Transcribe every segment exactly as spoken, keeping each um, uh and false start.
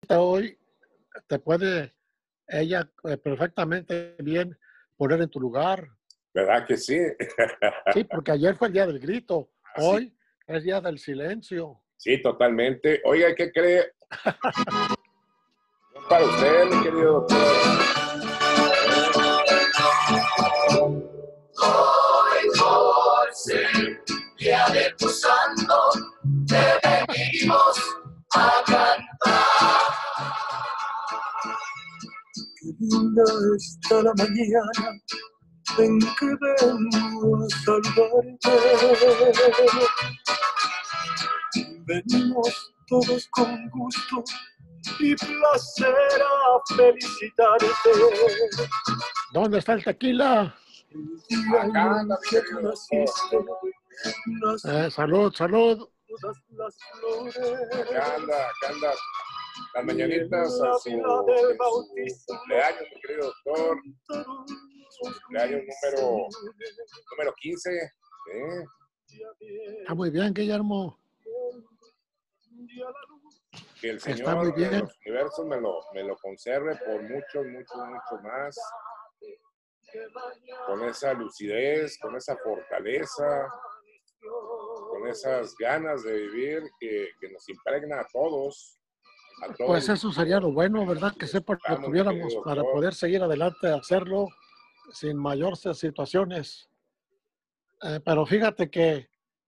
hoy te puede ella eh, perfectamente bien poner en tu lugar. ¿Verdad que sí? Sí, porque ayer fue el día del grito, Así, hoy es día del silencio. sí, totalmente. Oiga, ¿qué cree? No para usted, mi querido doctor. Hoy por ser día de tu santo, te venimos a cantar. Qué linda está la mañana en que vengo a salvarte. Venimos todos con gusto y placer a felicitarte. ¿Dónde está el tequila? El día Acá en anda, mi que querido naciste, nacieron Eh, salud, salud. todas las flores. Acá anda, acá anda. Las Y mañanitas en la a su, fila del en su bautismo cumpleaños, mi querido doctor. cantaron Su los cumpleaños número, ruiseñores. número quince. ¿eh? Ya Está viene muy bien, Guillermo. ya la luz. Que el Está muy Señor de bien. los universos me lo, me lo conserve por muchos, muchos, muchos más. Con esa lucidez, con esa fortaleza, con esas ganas de vivir que, que nos impregna a todos, a todos Pues los eso sería lo bueno, ¿verdad? Que que sepa lo estamos, mi tuviéramos querido para doctor. poder seguir adelante, hacerlo sin mayores situaciones. Eh, pero fíjate que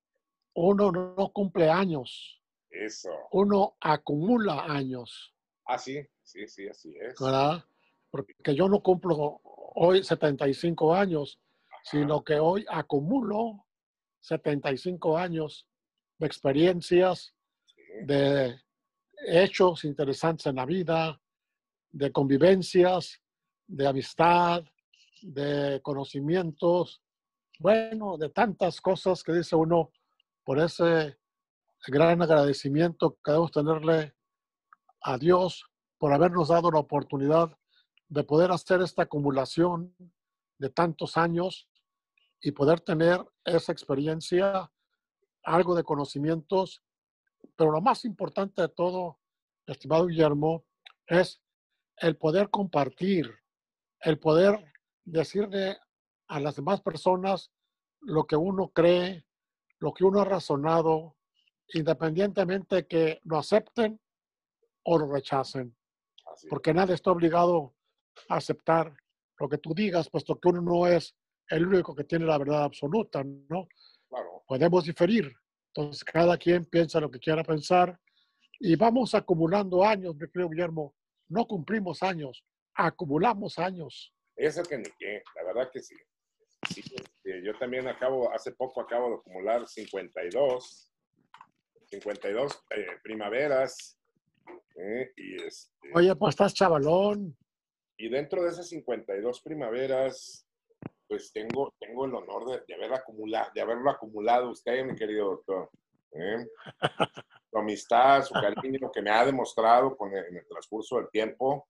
uno no cumple años, Eso. uno acumula años, Ah, sí, sí, sí, así es. ¿verdad? Porque yo no cumplo hoy setenta y cinco años, Ajá, sino que hoy acumulo setenta y cinco años de experiencias, sí, de hechos interesantes en la vida, de convivencias, de amistad, de conocimientos, bueno, de tantas cosas que dice uno por ese gran agradecimiento que debemos tenerle a Dios por habernos dado la oportunidad de poder hacer esta acumulación de tantos años y poder tener esa experiencia, algo de conocimientos, pero lo más importante de todo, estimado Guillermo, es el poder compartir, el poder decirle a las demás personas lo que uno cree, lo que uno ha razonado, independientemente de que lo acepten o lo rechacen, así es. porque nadie está obligado a aceptar lo que tú digas, puesto que uno no es el único que tiene la verdad absoluta, ¿no? Claro, Podemos diferir. Entonces, cada quien piensa lo que quiera pensar y vamos acumulando años, mi querido Guillermo. No cumplimos años, acumulamos años. eso que ni qué, la verdad que sí. Sí, este, yo también acabo, hace poco acabo de acumular cincuenta y dos, cincuenta y dos eh, primaveras, ¿eh? y, este, Oye, pues estás chavalón. y dentro de esas cincuenta y dos primaveras, pues tengo, tengo el honor de, de, haber acumulado, de haberlo acumulado usted, mi querido doctor. ¿eh? Su amistad, su cariño que me ha demostrado con el, en el transcurso del tiempo.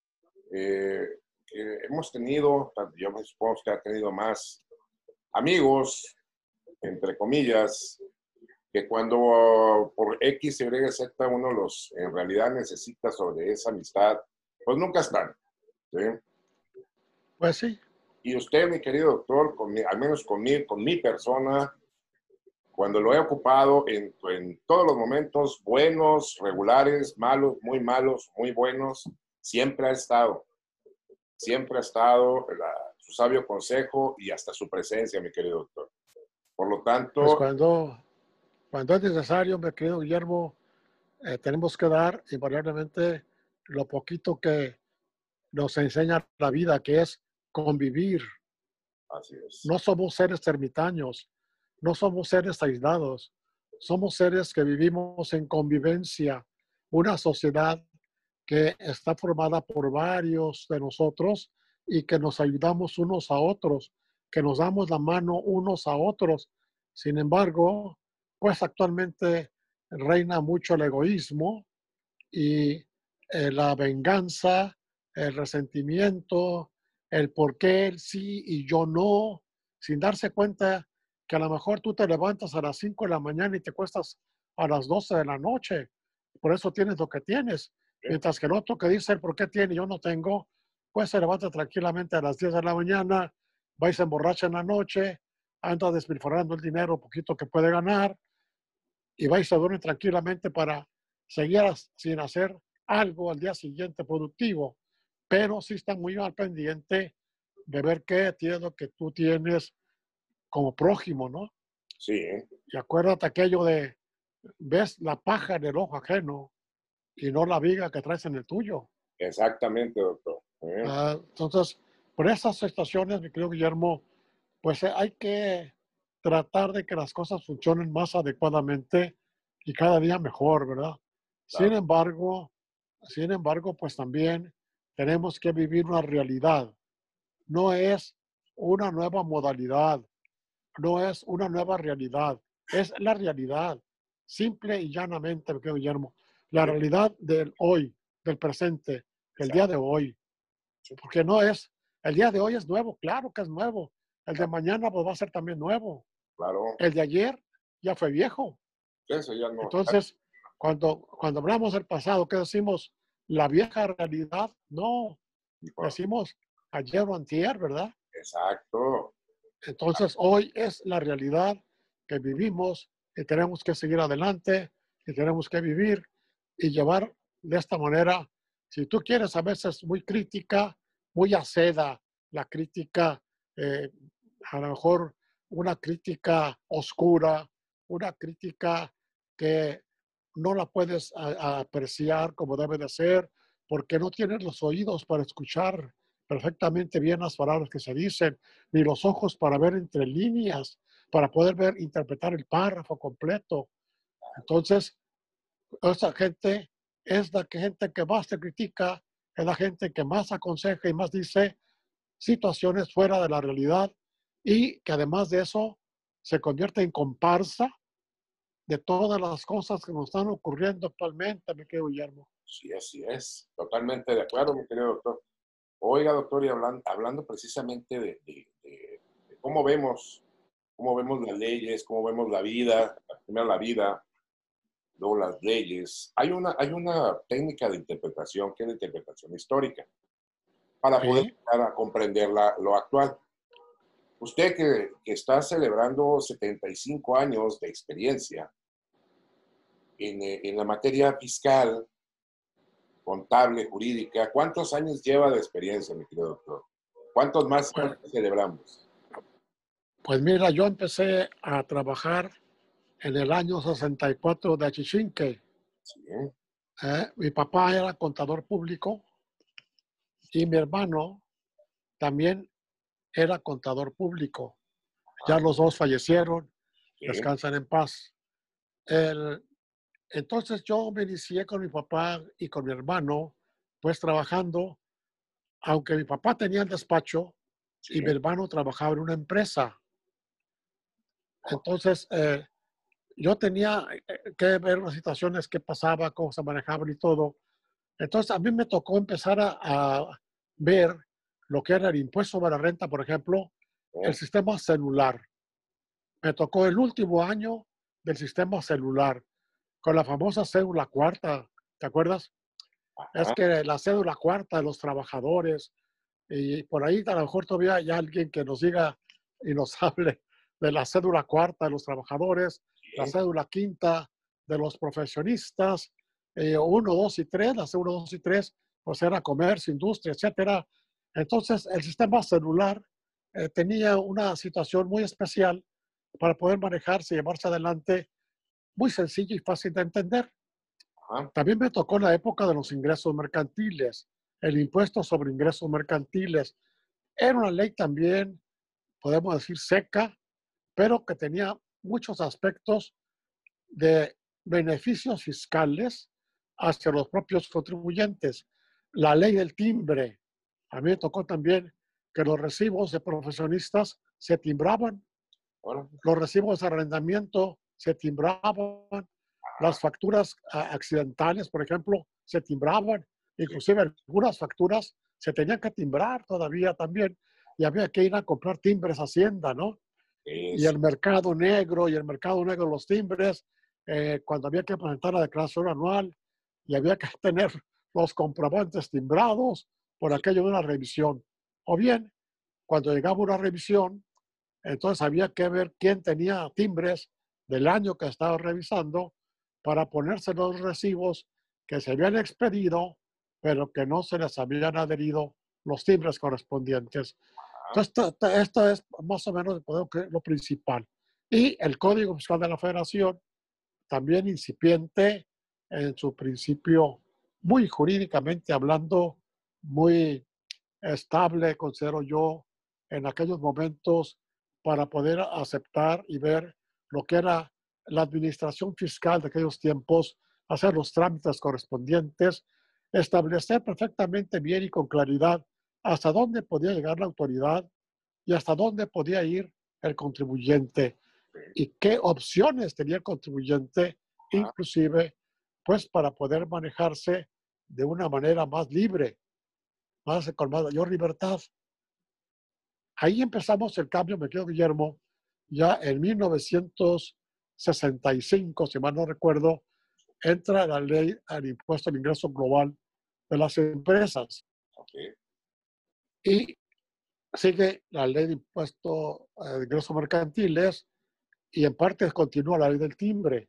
Eh, eh, hemos tenido, yo me supongo que ha tenido más amigos, entre comillas, que cuando por X, Y, Z uno los en realidad necesita sobre esa amistad, pues nunca están. ¿sí? Pues sí, Y usted, mi querido doctor, con mi, al menos conmigo, con mi persona, cuando lo he ocupado en, en todos los momentos, buenos, regulares, malos, muy malos, muy buenos, siempre ha estado. Siempre ha estado la, su sabio consejo y hasta su presencia, mi querido doctor. Por lo pues tanto, cuando, cuando es necesario, mi querido Guillermo, eh, tenemos que dar invariablemente lo poquito que nos enseña la vida, que es convivir. así es. No somos seres ermitaños, no somos seres aislados, somos seres que vivimos en convivencia, una sociedad que está formada por varios de nosotros y que nos ayudamos unos a otros, que nos damos la mano unos a otros. Sin embargo, pues actualmente reina mucho el egoísmo y eh, la venganza, el resentimiento, el por qué él sí y yo no, sin darse cuenta que a lo mejor tú te levantas a las cinco de la mañana y te cuestas a las doce de la noche. Por eso tienes lo que tienes. Mientras que el otro que dice por qué tiene y yo no tengo, pues se levanta tranquilamente a las diez de la mañana, va y se emborracha en la noche, anda despilfarrando el dinero poquito que puede ganar y va y se duerme tranquilamente para seguir sin hacer algo al día siguiente productivo. Pero sí está muy al pendiente de ver qué tiene lo que tú tienes como prójimo, ¿no? Sí, ¿eh? Y acuérdate aquello de, ves la paja en el ojo ajeno y no la viga que traes en el tuyo. Exactamente, doctor. ¿Eh? Uh, entonces, por esas situaciones, mi querido Guillermo, pues eh, hay que tratar de que las cosas funcionen más adecuadamente y cada día mejor, ¿verdad? Sin Claro. embargo, sin embargo, pues también tenemos que vivir una realidad. No es una nueva modalidad, no es una nueva realidad, es la realidad, simple y llanamente, mi querido Guillermo. La Sí, realidad del hoy, del presente, del día exacto. de hoy. Sí, Porque no es, el día de hoy es nuevo, claro que es nuevo. El de mañana pues va a ser también nuevo. claro. El de ayer ya fue viejo. Eso ya no. Entonces, cuando, cuando hablamos del pasado, ¿qué decimos? La vieja realidad, no, decimos ayer o antier, ¿verdad? Exacto. Entonces, hoy es la realidad que vivimos y tenemos que seguir adelante y tenemos que vivir y llevar de esta manera. Si tú quieres, a veces muy crítica, muy aceda, la crítica, eh, a lo mejor una crítica oscura, una crítica que no la puedes a, a apreciar como debe de ser, porque no tienes los oídos para escuchar perfectamente bien las palabras que se dicen, ni los ojos para ver entre líneas, para poder ver, interpretar el párrafo completo. Entonces, esa gente es la gente que más te critica, es la gente que más aconseja y más dice situaciones fuera de la realidad y que además de eso se convierte en comparsa de todas las cosas que nos están ocurriendo actualmente, mi querido Guillermo. Sí, así es. Totalmente de acuerdo, mi querido doctor. Oiga, doctor, y hablando, hablando precisamente de, de, de, de cómo vemos, cómo vemos las leyes, cómo vemos la vida, primero la vida, luego las leyes. Hay una, hay una técnica de interpretación que es la interpretación histórica para poder Sí, llegar a comprender la, lo actual. Usted que, que está celebrando setenta y cinco años de experiencia en, en la materia fiscal, contable, jurídica, ¿cuántos años lleva de experiencia, mi querido doctor? ¿Cuántos más pues, celebramos? pues mira, yo empecé a trabajar en el año sesenta y cuatro de Achichinque. Sí, ¿eh? Mi papá era contador público y mi hermano también era contador público. Ya ah, los dos fallecieron, sí, descansan en paz. El, entonces yo me inicié con mi papá y con mi hermano, pues trabajando, aunque mi papá tenía el despacho y mi sí, hermano trabajaba en una empresa. Entonces, eh, yo tenía eh, que ver las situaciones que pasaba, cómo se manejaban y todo. Entonces, a mí me tocó empezar a, a ver lo que era el impuesto sobre la renta, por ejemplo, el sí, sistema celular. Me tocó el último año del sistema celular, con la famosa cédula cuarta, ¿te acuerdas? Es ajá, que la cédula cuarta de los trabajadores, y por ahí a lo mejor todavía hay alguien que nos diga y nos hable de la cédula cuarta de los trabajadores, la sí, cédula quinta de los profesionistas, eh, uno, dos y tres, la cédula dos y tres, pues era comercio, industria, etcétera. Entonces, el sistema celular eh, tenía una situación muy especial para poder manejarse y llevarse adelante, muy sencillo y fácil de entender. ajá, También me tocó la época de los ingresos mercantiles, el impuesto sobre ingresos mercantiles. Era una ley también, podemos decir, seca, pero que tenía muchos aspectos de beneficios fiscales hacia los propios contribuyentes. La ley del timbre. A mí me tocó también que los recibos de profesionistas se timbraban, bueno, los recibos de arrendamiento se timbraban, las ajá, facturas accidentales, por ejemplo, se timbraban, sí, inclusive algunas facturas se tenían que timbrar todavía también, y había que ir a comprar timbres a Hacienda, ¿no? Y es, el mercado negro, y el mercado negro de los timbres, eh, cuando había que presentar la declaración anual, y había que tener los comprobantes timbrados por aquello de una revisión. O bien, cuando llegaba una revisión, entonces había que ver quién tenía timbres del año que estaba revisando para ponerse los recibos que se habían expedido, pero que no se les habían adherido los timbres correspondientes. Entonces, esto, esto es más o menos lo principal. Y el Código Fiscal de la Federación, también incipiente en su principio, muy jurídicamente hablando, muy estable, considero yo, en aquellos momentos para poder aceptar y ver lo que era la administración fiscal de aquellos tiempos, hacer los trámites correspondientes, establecer perfectamente bien y con claridad hasta dónde podía llegar la autoridad y hasta dónde podía ir el contribuyente y qué opciones tenía el contribuyente, inclusive, pues para poder manejarse de una manera más libre, más con mayor libertad. Ahí empezamos el cambio, me quedo Guillermo, ya en mil novecientos sesenta y cinco, si mal no recuerdo, entra la ley al impuesto al ingreso global de las empresas. Okay. Y sigue la ley de impuesto de ingresos mercantiles y en parte continúa la ley del timbre,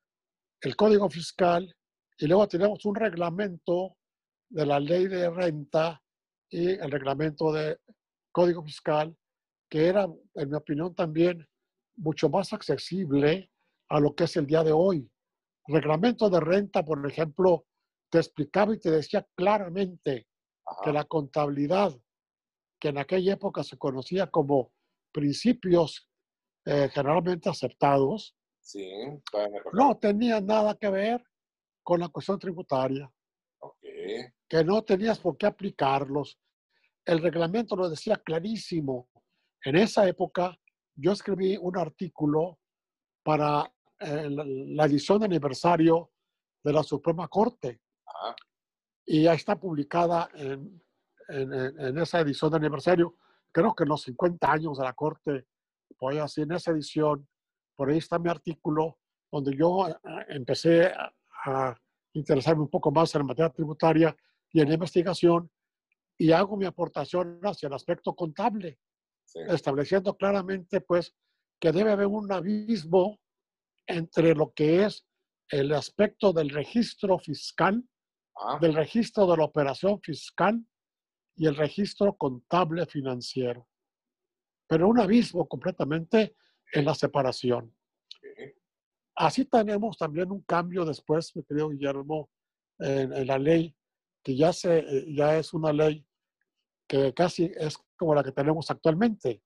el código fiscal, y luego tenemos un reglamento de la ley de renta y el reglamento de código fiscal, que era, en mi opinión, también mucho más accesible a lo que es el día de hoy. Reglamento de renta, por ejemplo, te explicaba y te decía claramente Ajá. que la contabilidad, que en aquella época se conocía como principios eh, generalmente aceptados, sí, bueno, no tenía nada que ver con la cuestión tributaria, okay. que no tenías por qué aplicarlos. El reglamento lo decía clarísimo. En esa época yo escribí un artículo para eh, la edición de aniversario de la Suprema Corte. Ajá. Y ya está publicada en, en, en esa edición de aniversario, creo que en los cincuenta años de la Corte, pues así en esa edición, por ahí está mi artículo, donde yo empecé a, a interesarme un poco más en la materia tributaria y en la investigación, y hago mi aportación hacia el aspecto contable, Sí. estableciendo claramente pues que debe haber un abismo entre lo que es el aspecto del registro fiscal, Ajá. del registro de la operación fiscal y el registro contable financiero. Pero un abismo completamente en la separación. Okay. Así tenemos también un cambio después, mi querido Guillermo, en, en la ley, que ya, se, ya es una ley que casi es como la que tenemos actualmente.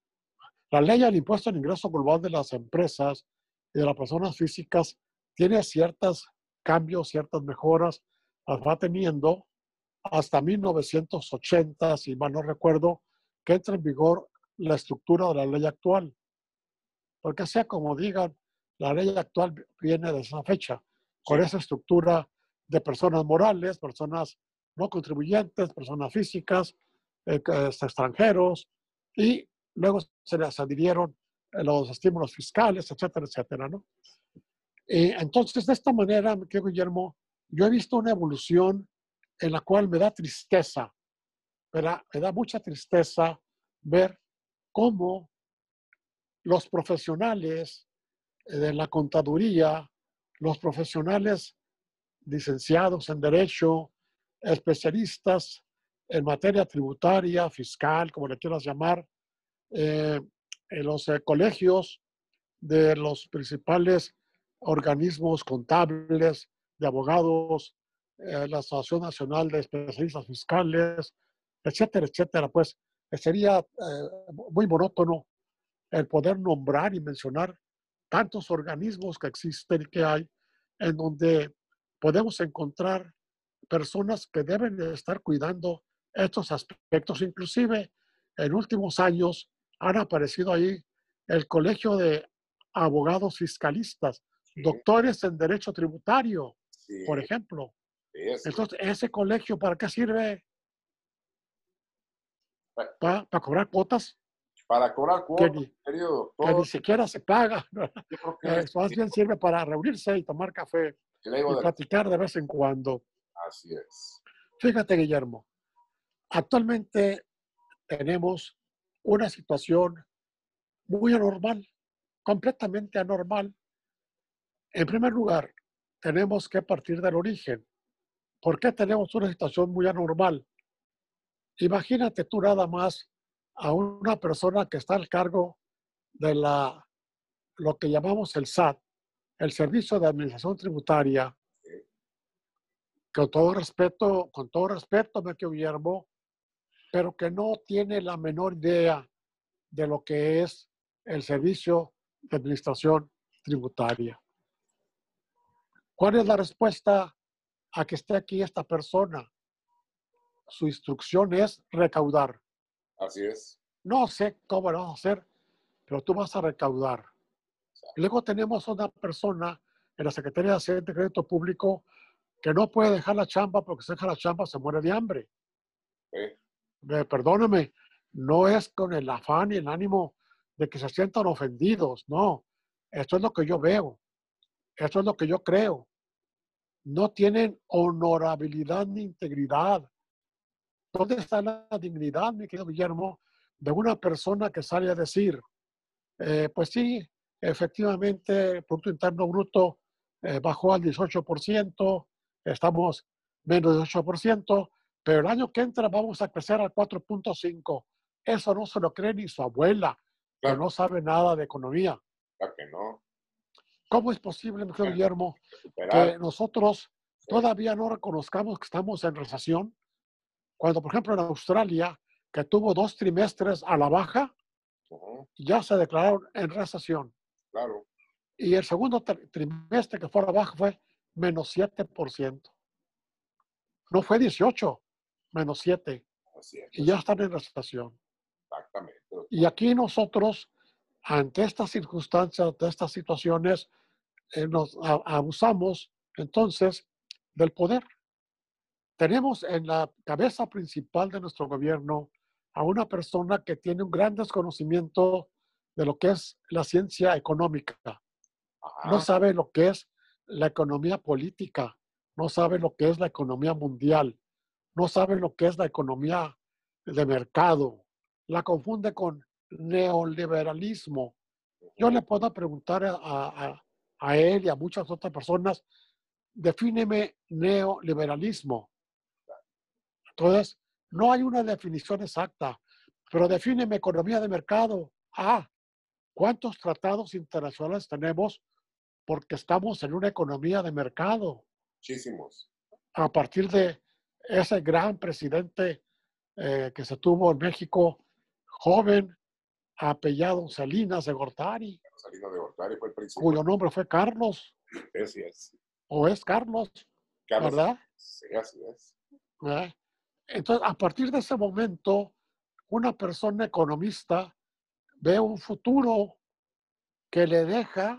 La ley al impuesto al ingreso global de las empresas y de las personas físicas tiene ciertos cambios, ciertas mejoras, las va teniendo hasta mil novecientos ochenta, si mal no recuerdo, que entra en vigor la estructura de la ley actual. Porque sea como digan, la ley actual viene de esa fecha, con Sí. esa estructura de personas morales, personas no contribuyentes, personas físicas, eh, extranjeros, y luego se les adhirieron los estímulos fiscales, etcétera, etcétera, ¿no? Y entonces, de esta manera, mi querido Guillermo, yo he visto una evolución en la cual me da tristeza, ¿verdad? Me da mucha tristeza ver cómo los profesionales de la contaduría, los profesionales licenciados en Derecho, especialistas en materia tributaria, fiscal, como le quieras llamar, eh, en los eh, colegios de los principales organismos contables, de abogados, eh, la Asociación Nacional de Especialistas Fiscales, etcétera, etcétera, pues sería eh, muy monótono el poder nombrar y mencionar tantos organismos que existen y que hay, en donde podemos encontrar personas que deben de estar cuidando estos aspectos. Inclusive, en últimos años han aparecido ahí el Colegio de Abogados Fiscalistas, Sí. doctores en Derecho Tributario, Sí. por ejemplo. Sí, así. Entonces, ¿ese colegio para qué sirve? Bueno, ¿Para, para cobrar cuotas? para cobrar Que cuotas, ni, querido que ni doctor, siquiera se paga. yo creo que Eh, es más bien sirve para reunirse y tomar café el ego y de la... platicar de vez en cuando. Así es. Fíjate, Guillermo, actualmente tenemos una situación muy anormal, completamente anormal. En primer lugar, tenemos que partir del origen. ¿Por qué tenemos una situación muy anormal? Imagínate tú nada más a una persona que está al cargo de la, lo que llamamos el S A T, el Servicio de Administración Tributaria, con todo respeto, con todo respeto, me Guillermo, pero que no tiene la menor idea de lo que es el Servicio de Administración Tributaria. ¿Cuál es la respuesta a que esté aquí esta persona? Su instrucción es recaudar. Así es. No sé cómo lo vas a hacer, pero tú vas a recaudar. Y luego tenemos una persona en la Secretaría de Hacienda y Crédito Público que no puede dejar la chamba porque si deja la chamba se muere de hambre. Sí. Eh, perdóname, no es con el afán y el ánimo de que se sientan ofendidos, no. Esto es lo que yo veo, esto es lo que yo creo. No tienen honorabilidad ni integridad. ¿Dónde está la dignidad, mi querido Guillermo, de una persona que sale a decir, eh, pues sí, efectivamente, el Producto Interno Bruto eh, bajó al dieciocho por ciento, estamos menos del ocho por ciento, pero el año que entra vamos a crecer al cuatro punto cinco. Eso no se lo cree ni su abuela, que Claro, no sabe nada de economía. claro que no. ¿Cómo es posible, mi querido Guillermo, Recuperar. que nosotros Sí. todavía no reconozcamos que estamos en recesión? Cuando, por ejemplo, en Australia, que tuvo dos trimestres a la baja, Ujú, ya se declararon en recesión. claro. Y el segundo trimestre que fue a la baja fue menos siete por ciento. No fue dieciocho, menos siete. Así es. Y ya están en recesión. Exactamente. Y aquí nosotros, ante estas circunstancias, ante estas situaciones, eh, nos a, abusamos entonces del poder. Tenemos en la cabeza principal de nuestro gobierno a una persona que tiene un gran desconocimiento de lo que es la ciencia económica. No Ajá. sabe lo que es la economía política, no sabe lo que es la economía mundial, no sabe lo que es la economía de mercado, la confunde con neoliberalismo. Yo le puedo preguntar a, a, a él y a muchas otras personas, defíneme neoliberalismo. Entonces, no hay una definición exacta, pero defíneme economía de mercado. Ah, ¿cuántos tratados internacionales tenemos? Porque estamos en una economía de mercado. Muchísimos. A partir de ese gran presidente eh, que se tuvo en México, joven, apellado Salinas de Gortari, Salinas de Gortari fue el principal. cuyo nombre fue Carlos, Así es. o es Carlos, Carlos. ¿verdad? Sí, así es. ¿Eh? Entonces, a partir de ese momento, una persona economista ve un futuro que le deja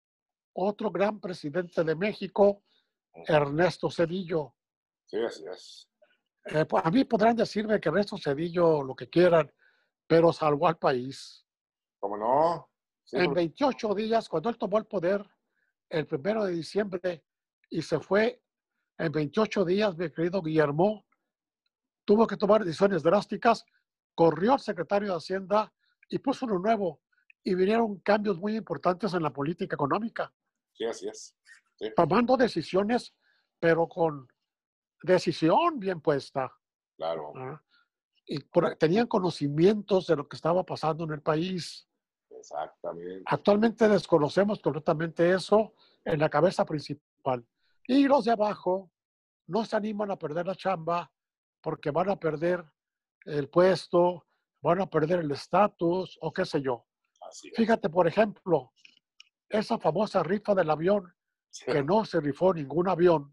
otro gran presidente de México, Ernesto Zedillo. Sí, así es. Eh, pues, a mí podrán decirme que Ernesto Zedillo lo que quieran, pero salvó al país. ¿Cómo no? Sí, En porque- veintiocho días, cuando él tomó el poder, el primero de diciembre, y se fue en veintiocho días, mi querido Guillermo, tuvo que tomar decisiones drásticas, corrió al secretario de Hacienda y puso uno nuevo, y vinieron cambios muy importantes en la política económica, sí, así es. Sí, tomando decisiones, pero con decisión bien puesta. claro. ¿Ah? Y por, tenían conocimientos de lo que estaba pasando en el país. Exactamente. Actualmente desconocemos completamente eso en la cabeza principal. Y los de abajo no se animan a perder la chamba porque van a perder el puesto, van a perder el estatus o qué sé yo. Así es. Fíjate, por ejemplo, esa famosa rifa del avión, que no se rifó ningún avión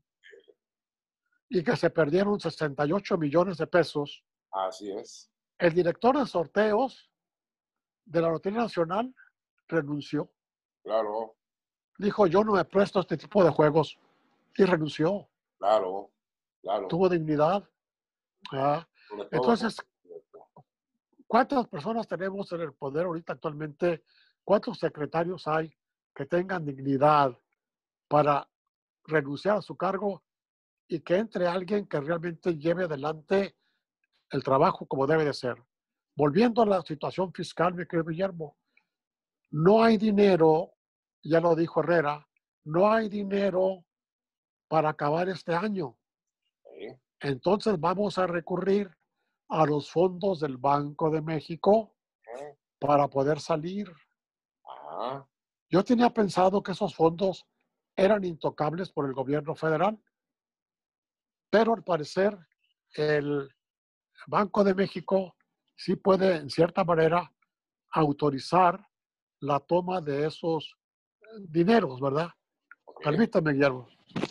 y que se perdieron sesenta y ocho millones de pesos. Así es. El director de sorteos de la Lotería Nacional renunció. Claro, Dijo, yo no me presto a este tipo de juegos. Y renunció. claro, claro. Tuvo dignidad. ¿Ah? Sobre todo, Entonces, ¿cuántas personas tenemos en el poder ahorita actualmente? ¿Cuántos secretarios hay que tengan dignidad para renunciar a su cargo y que entre alguien que realmente lleve adelante el trabajo como debe de ser. Volviendo a la situación fiscal, mi querido Guillermo, no hay dinero, ya lo dijo Herrera, no hay dinero para acabar este año. Sí. Entonces vamos a recurrir a los fondos del Banco de México Ah, para poder salir. ah, Yo tenía pensado que esos fondos eran intocables por el gobierno federal, pero al parecer el Banco de México sí puede, en cierta manera, autorizar la toma de esos dineros, ¿verdad? ok. Permítame, Guillermo.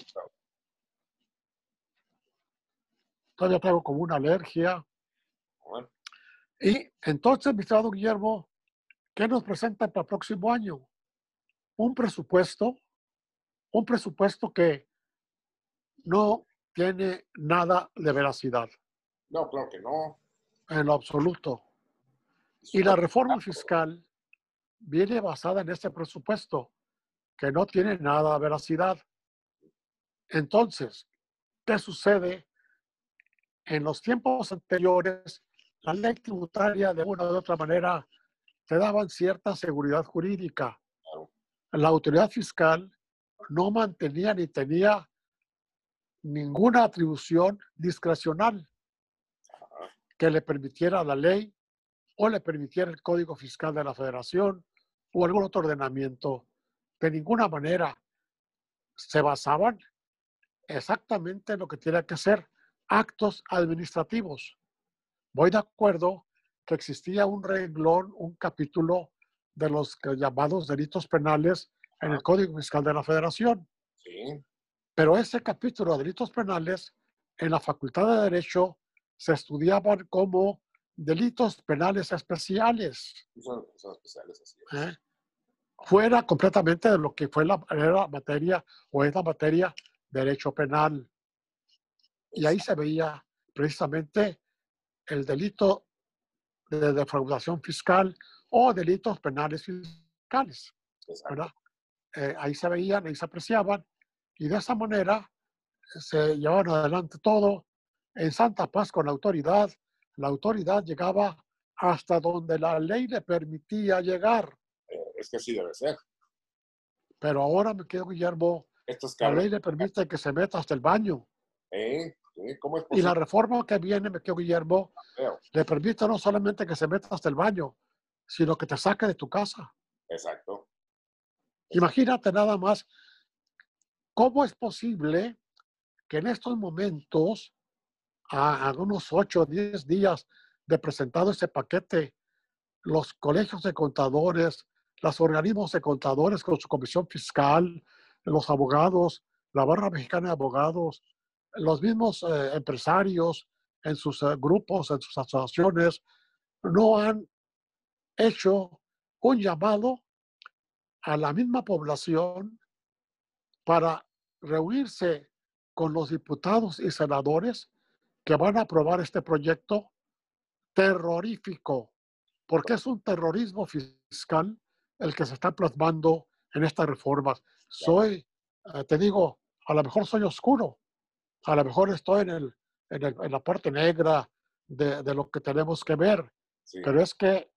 Todavía tengo como una alergia. Bueno, Y entonces, mi estimado Guillermo, ¿qué nos presenta para el próximo año? Un presupuesto, un presupuesto que no tiene nada de veracidad, no, claro que no. en lo absoluto. Es Y un la reforma espectáculo. fiscal viene basada en este presupuesto, que no tiene nada de veracidad. Entonces, ¿qué sucede? En los tiempos anteriores, la ley tributaria de una u otra manera te daban cierta seguridad jurídica. Claro. La autoridad fiscal no mantenía ni tenía ninguna atribución discrecional Ajá, que le permitiera la ley o le permitiera el Código Fiscal de la Federación o algún otro ordenamiento. De ninguna manera se basaban exactamente en lo que tiene que ser actos administrativos. Voy de acuerdo que existía un renglón, un capítulo de los llamados delitos penales en el ajá, Código Fiscal de la Federación. sí. Pero ese capítulo de delitos penales en la Facultad de Derecho se estudiaban como delitos penales especiales, Son, son especiales, así es. ¿eh? Fuera completamente de lo que fue la, era materia o es la materia de derecho penal. Y ahí Exacto, se veía precisamente el delito de defraudación fiscal o delitos penales fiscales, ¿verdad? exacto. Eh, ahí se veían, ahí se apreciaban, y de esa manera se llevaban adelante todo en santa paz con la autoridad. La autoridad llegaba hasta donde la ley le permitía llegar, Eh, es que así debe ser. pero ahora me quedo, Guillermo, Esto es la Carlos. ley le permite que se meta hasta el baño. ¿Eh? ¿Sí? ¿Cómo es Y la posible? reforma que viene, me quedo, Guillermo, Creo. le permite no solamente que se meta hasta el baño, sino que te saque de tu casa. Exacto, exacto. Imagínate nada más cómo es posible que en estos momentos, a, a unos ocho o diez días de presentado ese paquete, los colegios de contadores, los organismos de contadores con su comisión fiscal, los abogados, la barra mexicana de abogados, los mismos eh, empresarios en sus eh, grupos, en sus asociaciones, no han hecho un llamado a la misma población para reunirse con los diputados y senadores que van a aprobar este proyecto terrorífico, porque es un terrorismo fiscal el que se está plasmando en estas reformas. Claro. Soy, eh, te digo, a lo mejor soy oscuro, a lo mejor estoy en, el, en, el, en la parte negra de, de lo que tenemos que ver, Sí, pero es que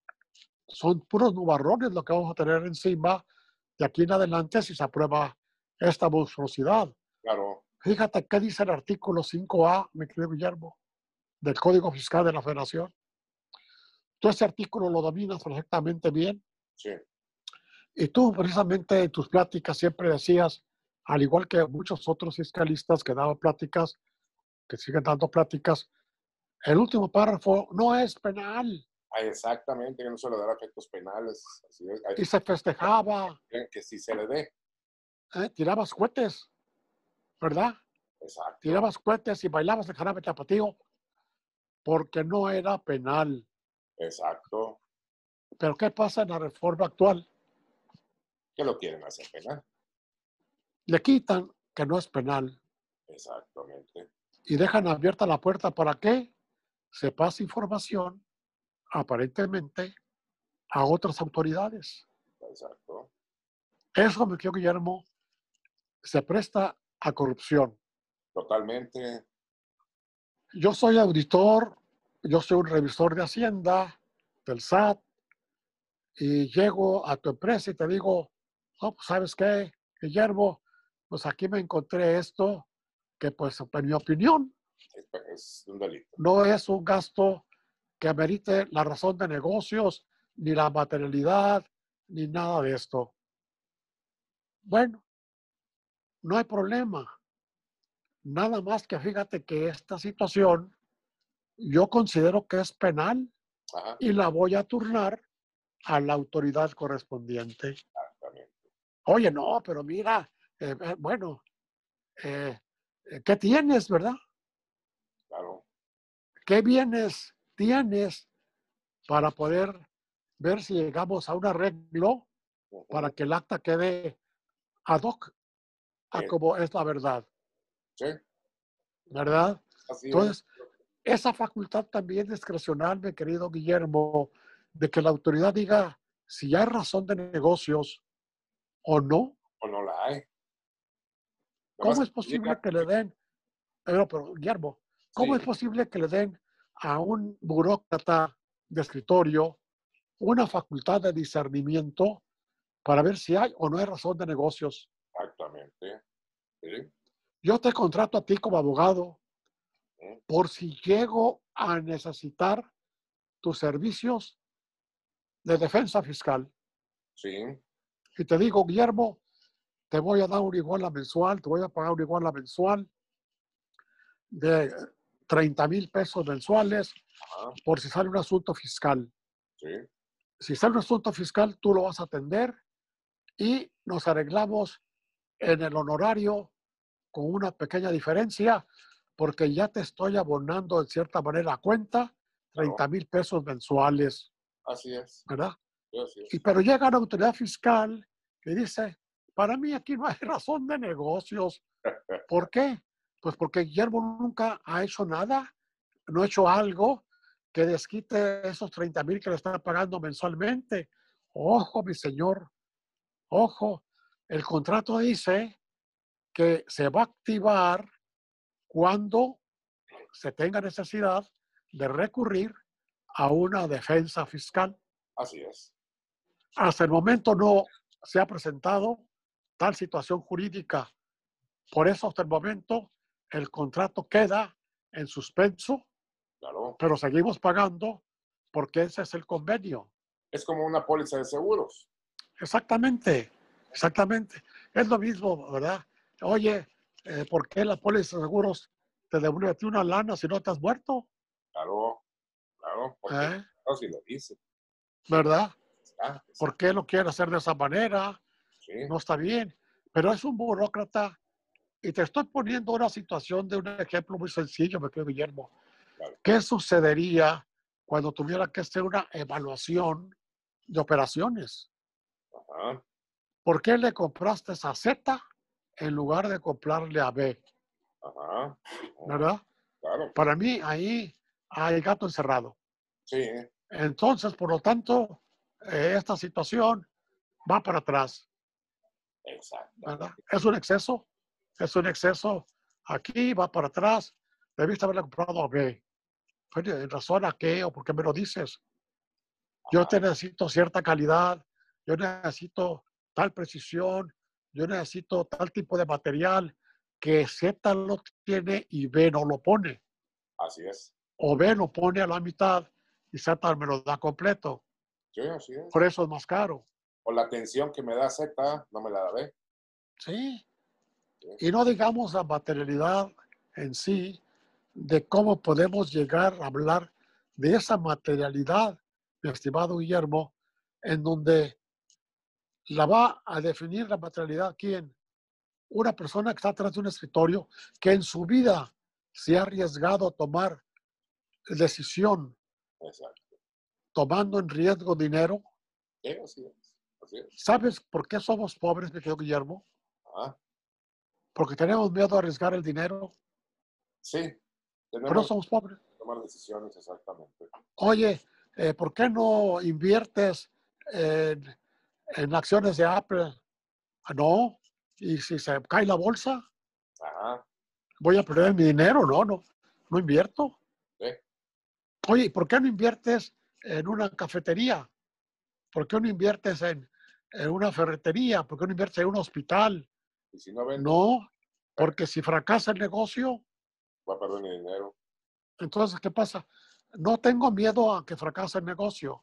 son puros nubarrones lo que vamos a tener encima de aquí en adelante si se aprueba esta monstruosidad. claro. Fíjate qué dice el artículo cinco A, mi querido Guillermo, del Código Fiscal de la Federación. Tú ese artículo lo dominas perfectamente bien Sí, y tú precisamente en tus pláticas siempre decías, al igual que muchos otros fiscalistas que daban pláticas, que siguen dando pláticas, el último párrafo no es penal ah, exactamente, que no se le dará efectos penales. Así es. y se festejaba, Que, que sí se le dé. ¿eh? Tirabas cohetes, ¿verdad? Exacto, Tirabas cohetes y bailabas el jarabe tapatío porque no era penal. exacto. Pero ¿qué pasa en la reforma actual? Que lo quieren hacer penal. Le quitan que no es penal Exactamente. y dejan abierta la puerta para que se pase información, aparentemente, a otras autoridades. Exacto. Eso, me querido Guillermo, se presta a corrupción. Totalmente. Yo soy auditor, yo soy un revisor de Hacienda, del S A T, y llego a tu empresa y te digo, oh, pues, ¿sabes qué, Guillermo? Pues aquí me encontré esto, que pues en mi opinión Es, es un delito. no es un gasto que amerite la razón de negocios, ni la materialidad, ni nada de esto. Bueno, no hay problema. Nada más que fíjate que esta situación yo considero que es penal Ajá, y la voy a turnar a la autoridad correspondiente. exactamente. Oye, no, pero mira, eh, eh, bueno, eh, eh, ¿qué tienes, verdad? Claro. ¿Qué bienes tienes para poder ver si llegamos a un arreglo para Ujú. que el acta quede ad hoc a Eh, como es la verdad, sí, ¿verdad? así es. Entonces, esa facultad también discrecional, mi querido Guillermo, de que la autoridad diga si hay razón de negocios o no. O no la hay. Nada más ¿Cómo que es posible llega, que le den, pero, pero Guillermo, cómo es sí, posible que le den a un burócrata de escritorio una facultad de discernimiento para ver si hay o no hay razón de negocios? exactamente. Sí. Yo te contrato a ti como abogado Mm, por si llego a necesitar tus servicios de defensa fiscal. sí, Y te digo, Guillermo, te voy a dar una iguala mensual, te voy a pagar una iguala mensual de treinta mil pesos mensuales ajá, por si sale un asunto fiscal. sí, Si sale un asunto fiscal, tú lo vas a atender y nos arreglamos en el honorario con una pequeña diferencia, porque ya te estoy abonando en cierta manera a cuenta claro. treinta mil pesos mensuales, Así es. ¿verdad? Sí, así Y es. pero llega la autoridad fiscal y dice, para mí aquí no hay razón de negocios. ¿Por qué? Pues porque Guillermo nunca ha hecho nada, no ha hecho algo que desquite esos treinta mil que le están pagando mensualmente. Ojo, mi señor, ojo, el contrato dice que se va a activar cuando se tenga necesidad de recurrir a una defensa fiscal. Así es. Hasta el momento no se ha presentado tal situación jurídica. Por eso hasta el momento el contrato queda en suspenso, Claro. pero seguimos pagando porque ese es el convenio. Es como una póliza de seguros. Exactamente, exactamente. Es lo mismo, ¿verdad? Oye, eh, ¿por qué la póliza de seguros te devuelve a ti una lana si no te has muerto? Claro, claro, porque ¿Eh? no, si lo dice. ¿Verdad? Ah, ¿Por exacto. qué lo quiere hacer de esa manera? Sí, No está bien. Pero es un burócrata. Y te estoy poniendo una situación de un ejemplo muy sencillo, me querido Guillermo. claro. ¿Qué sucedería cuando tuviera que hacer una evaluación de operaciones? Ajá, ¿Por qué le compraste a Z en lugar de comprarle a B? ajá. Oh, ¿Verdad? claro. Para mí ahí hay gato encerrado. Sí, Entonces, por lo tanto, eh, esta situación va para atrás, ¿verdad? exactamente. Es un exceso, es un exceso. Aquí va para atrás. Debiste haberle comprado a B. Oye, ¿en razón a qué o por qué me lo dices? Yo te Ajá, necesito cierta calidad, yo necesito tal precisión, yo necesito tal tipo de material que Z lo tiene y B no lo pone. así es. O B lo pone a la mitad y Z me lo da completo. Sí, así Por es. eso es más caro. O la atención que me da Z, no me la da B. Sí. Sí, Y no digamos la materialidad en sí, de cómo podemos llegar a hablar de esa materialidad, mi estimado Guillermo, en donde la va a definir la materialidad quién. Una persona que está atrás de un escritorio que en su vida se ha arriesgado a tomar decisión exacto. tomando en riesgo dinero. Sí, así es. Así es. ¿Sabes por qué somos pobres, mi querido Guillermo? Ajá. Porque tenemos miedo a arriesgar el dinero. Sí, Por eso tenemos somos pobres. que tomar decisiones, exactamente. Oye, eh, ¿por qué no inviertes en, en acciones de Apple? Ah, no. ¿Y si se cae la bolsa? Ajá. voy a perder mi dinero, no, no, no invierto. ¿Sí? Oye, ¿por qué no inviertes en una cafetería? ¿Por qué no inviertes en, en una ferretería? ¿Por qué no inviertes en un hospital? Y si no vendo, No, porque si fracasa el negocio, voy a perder mi dinero. entonces, ¿qué pasa? No tengo miedo a que fracase el negocio.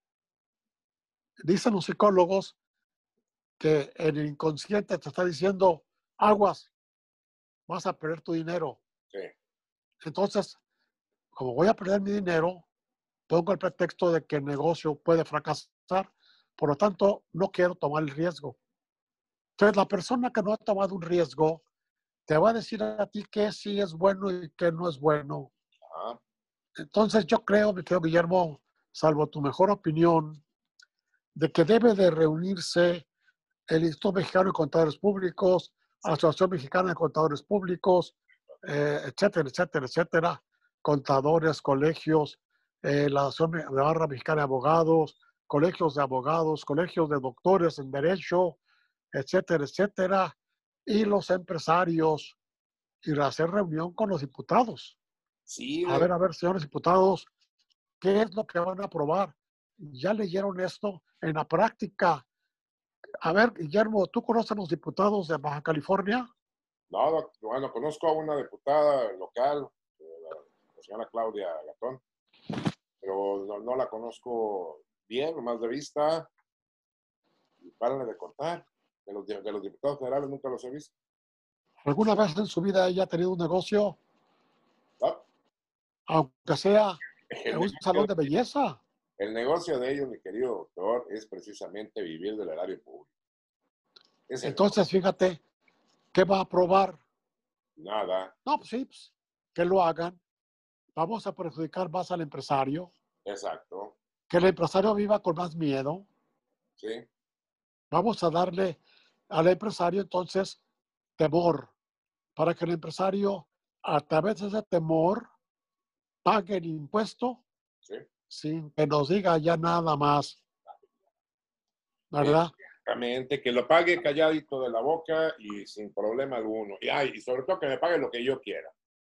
Dicen los psicólogos que el inconsciente te está diciendo, aguas, vas a perder tu dinero. Sí. Entonces, como voy a perder mi dinero, pongo el pretexto de que el negocio puede fracasar, por lo tanto, no quiero tomar el riesgo. Entonces, la persona que no ha tomado un riesgo te va a decir a ti qué sí es bueno y qué no es bueno. Ajá. Entonces, yo creo, mi querido Guillermo, salvo tu mejor opinión, de que debe de reunirse el Instituto Mexicano de Contadores Públicos, Sí. Asociación Mexicana de Contadores Públicos, eh, etcétera, etcétera, etcétera, contadores, colegios, eh, la Asociación Me- la Barra Mexicana de Abogados, colegios de abogados, colegios de doctores en Derecho, etcétera, etcétera, y los empresarios, y hacer reunión con los diputados. Sí, A de- ver, a ver, señores diputados, ¿qué es lo que van a aprobar? ¿Ya leyeron esto en la práctica? A ver, Guillermo, ¿tú conoces a los diputados de Baja California? no, doc- bueno, conozco a una diputada local, eh, la, la señora Claudia Gatón, pero no, no la conozco bien, nomás de vista, y párale de contar. De los, de los diputados federales nunca los he visto. ¿Alguna vez en su vida ella ha tenido un negocio, No, aunque sea el en un negocio, salón de belleza? el negocio de ellos, mi querido doctor, es precisamente vivir del erario público. Es el negocio. Entonces, fíjate, ¿qué va a aprobar? Nada, No, pues sí, pues, que lo hagan. Vamos a perjudicar más al empresario, exacto, que el empresario viva con más miedo. sí, Vamos a darle al empresario entonces temor, para que el empresario, a través de ese temor, pague el impuesto sí. sin que nos diga ya nada más, ¿verdad? Exactamente, que lo pague calladito de la boca y sin problema alguno. Y, ay, y sobre todo que me pague lo que yo quiera.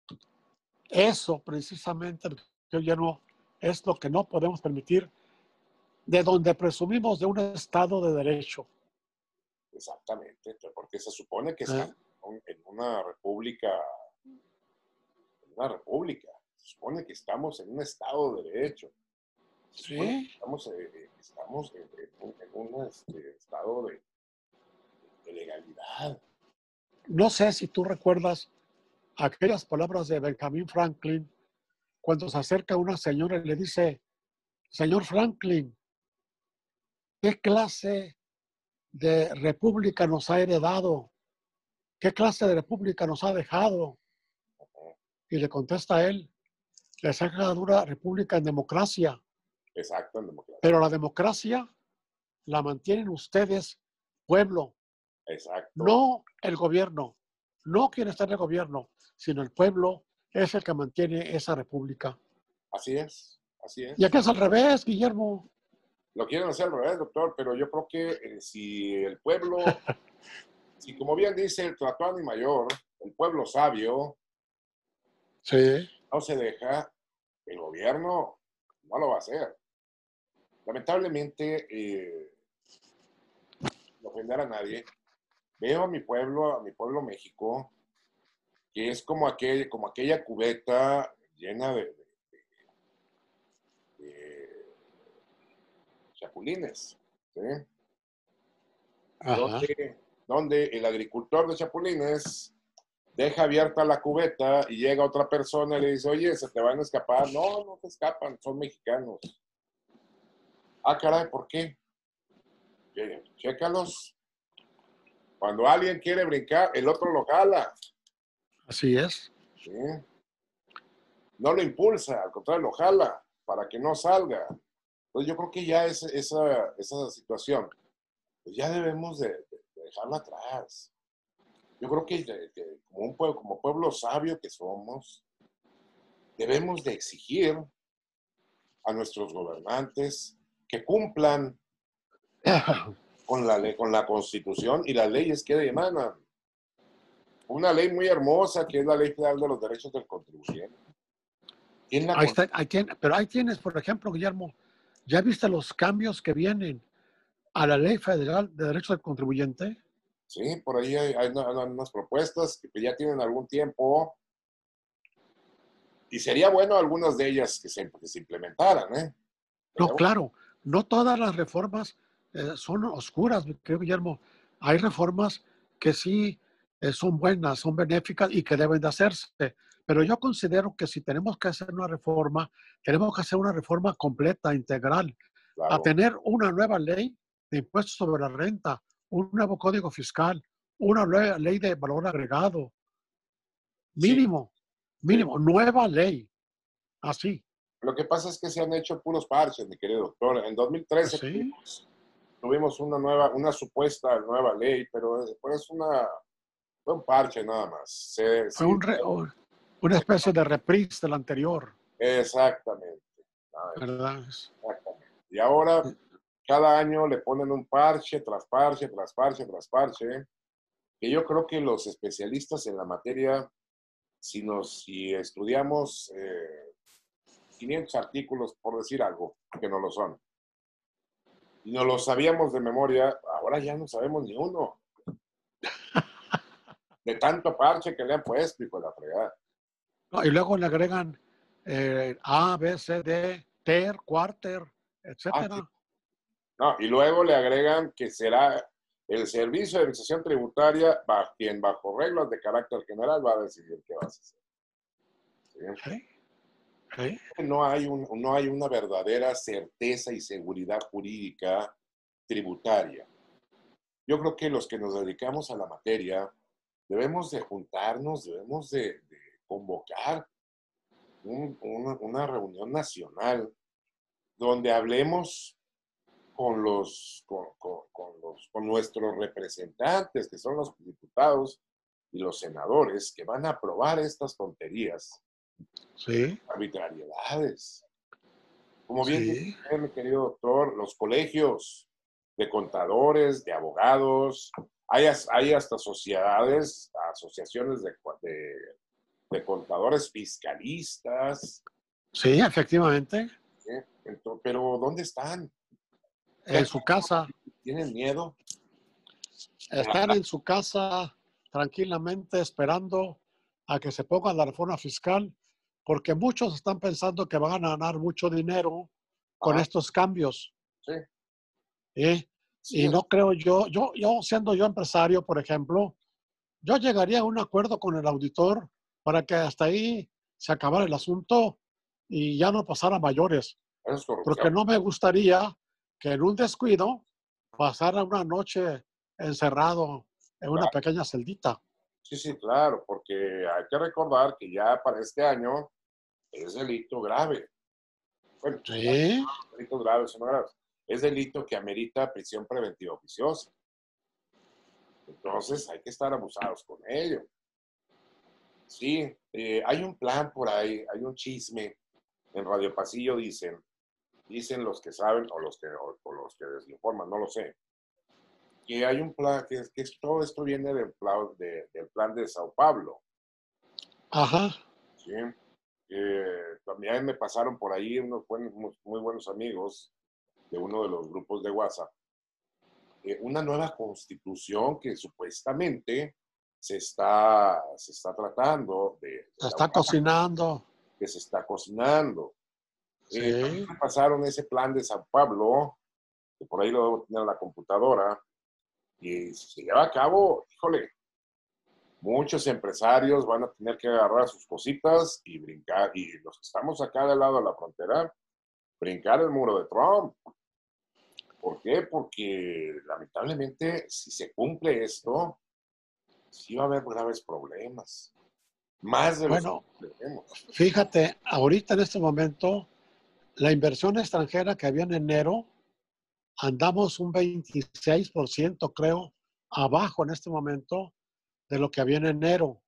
Eso precisamente, Guillermo, es lo que no podemos permitir, de donde presumimos de un Estado de Derecho. Exactamente, porque se supone que ¿Eh? estamos en una república, en una república. Se supone que estamos en un estado de derecho. Se supone que Sí. estamos, eh, estamos en, en un, en un este, estado de, de legalidad. No sé si tú recuerdas aquellas palabras de Benjamin Franklin cuando se acerca una señora y le dice, señor Franklin, ¿qué clase de república nos ha heredado? ¿Qué clase de república nos ha dejado? Y le contesta a él, les ha dejado una república en democracia, Exacto, en democracia. pero la democracia la mantienen ustedes, pueblo, Exacto. no el gobierno, no quien está en el gobierno, sino el pueblo es el que mantiene esa república. Así es, así es. Y aquí es al revés, Guillermo. Lo quieren hacer al revés, doctor, pero yo creo que eh, si el pueblo, si como bien dice el Tlatoani Mayor, el pueblo sabio Sí. no se deja, el gobierno no lo va a hacer. Lamentablemente, eh, no ofender a nadie, veo a mi pueblo, a mi pueblo México, que es como, aquel, como aquella cubeta llena de, de, de chapulines, ¿sí? Ajá. Donde, donde el agricultor de chapulines deja abierta la cubeta y llega otra persona y le dice, oye, se te van a escapar. No, no te escapan, son mexicanos. Ah, caray, ¿por qué? Chécalos. Cuando alguien quiere brincar, el otro lo jala. Así es. ¿Sí? No lo impulsa, al contrario, lo jala para que no salga. Entonces yo creo que ya es, esa, esa situación, pues ya debemos de, de, de dejarla atrás. Yo creo que, de, de, como un pueblo, como pueblo sabio que somos, debemos de exigir a nuestros gobernantes que cumplan con la ley, con la Constitución y las leyes que emanan. una ley muy hermosa que es la Ley Federal de los Derechos del Contribuyente. ¿Quién la Ahí conoce? está, ahí tiene, pero ahí tienes, por ejemplo, Guillermo, ¿ya viste los cambios que vienen a la Ley Federal de Derechos del Contribuyente? Sí, por ahí hay, hay una- hay unas propuestas que ya tienen algún tiempo y sería bueno algunas de ellas que se, que se implementaran, ¿eh? Sería No, bueno. claro, no todas las reformas eh, son oscuras, mi querido Guillermo. Hay reformas que sí eh, son buenas, son benéficas y que deben de hacerse. Pero yo considero que si tenemos que hacer una reforma, tenemos que hacer una reforma completa, integral, a Claro. tener una nueva ley de impuestos sobre la renta, un nuevo código fiscal, una nueva ley de valor agregado, Sí, mínimo, sí. mínimo, nueva ley, así. Lo que pasa es que se han hecho puros parches, mi querido doctor. En dos mil trece Sí, tuvimos, tuvimos una nueva, una supuesta nueva ley, pero después es una, fue un parche nada más. Se, fue sí, un re- un- una se- especie de reprise del anterior, exactamente. Ah, ¿verdad? exactamente. Y ahora cada año le ponen un parche tras parche, tras parche, tras parche, que yo creo que los especialistas en la materia, si, nos, si estudiamos eh, quinientos artículos, por decir algo, que no lo son, y no lo sabíamos de memoria, ahora ya no sabemos ni uno, de tanto parche que le han puesto y con la fregada. No, y luego le agregan eh, A, B, C, D, ter, quarter, Ah, sí. etcétera. No, y luego le agregan que será el Servicio de Administración Tributaria ba- quien bajo reglas de carácter general va a decidir qué vas a hacer. ¿Sí? ¿Sí? ¿Sí? No hay, un, no hay una verdadera certeza y seguridad jurídica tributaria. Yo creo que los que nos dedicamos a la materia debemos de juntarnos, debemos de, de convocar un, una, una reunión nacional donde hablemos con los, con, con, con los, con nuestros representantes, que son los diputados y los senadores, que van a aprobar estas tonterías, Sí, arbitrariedades. Como bien dice sí, usted, mi querido doctor, los colegios de contadores, de abogados, hay, hay hasta sociedades, asociaciones de, de, de contadores fiscalistas, sí, efectivamente. ¿eh? Entonces, pero ¿dónde están? ¿Qué En su casa, tienen miedo? están en su casa tranquilamente esperando a que se ponga la reforma fiscal, porque muchos están pensando que van a ganar mucho dinero con Ajá, estos cambios. sí, ¿Eh? sí, Y no creo yo, yo, yo siendo yo empresario, por ejemplo, yo llegaría a un acuerdo con el auditor para que hasta ahí se acabara el asunto y ya no pasara a mayores, eso es corrupción. porque no me gustaría que en un descuido pasara una noche encerrado en una Claro. pequeña celdita. Sí, sí, claro, porque hay que recordar que ya para este año es delito grave. Bueno, Sí, delitos graves o no graves. Es delito que amerita prisión preventiva oficiosa. Entonces hay que estar abusados con ello. Sí, eh, hay un plan por ahí, hay un chisme. En Radio Pasillo dicen, dicen los que saben o los que, o, o los que desinforman, no lo sé, que hay un plan, que, que todo esto viene del plan de, del plan de Sao Paulo. ajá, ¿Sí? Eh, también me pasaron por ahí unos buenos, muy buenos amigos de uno de los grupos de WhatsApp, eh, una nueva constitución que supuestamente se está, se está tratando de, de se está elaborar, cocinando. que se está cocinando. Eh, también Sí, me pasaron ese plan de San Pablo, que por ahí lo debo tener en la computadora, y si se lleva a cabo, híjole, muchos empresarios van a tener que agarrar sus cositas y brincar, y los que estamos acá del lado de la frontera, brincar el muro de Trump. ¿Por qué? Porque lamentablemente si se cumple esto, sí va a haber graves problemas, más de los bueno, que tenemos. fíjate, ahorita en este momento, la inversión extranjera que había en enero, andamos un veintiséis por ciento, creo, abajo en este momento de lo que había en enero.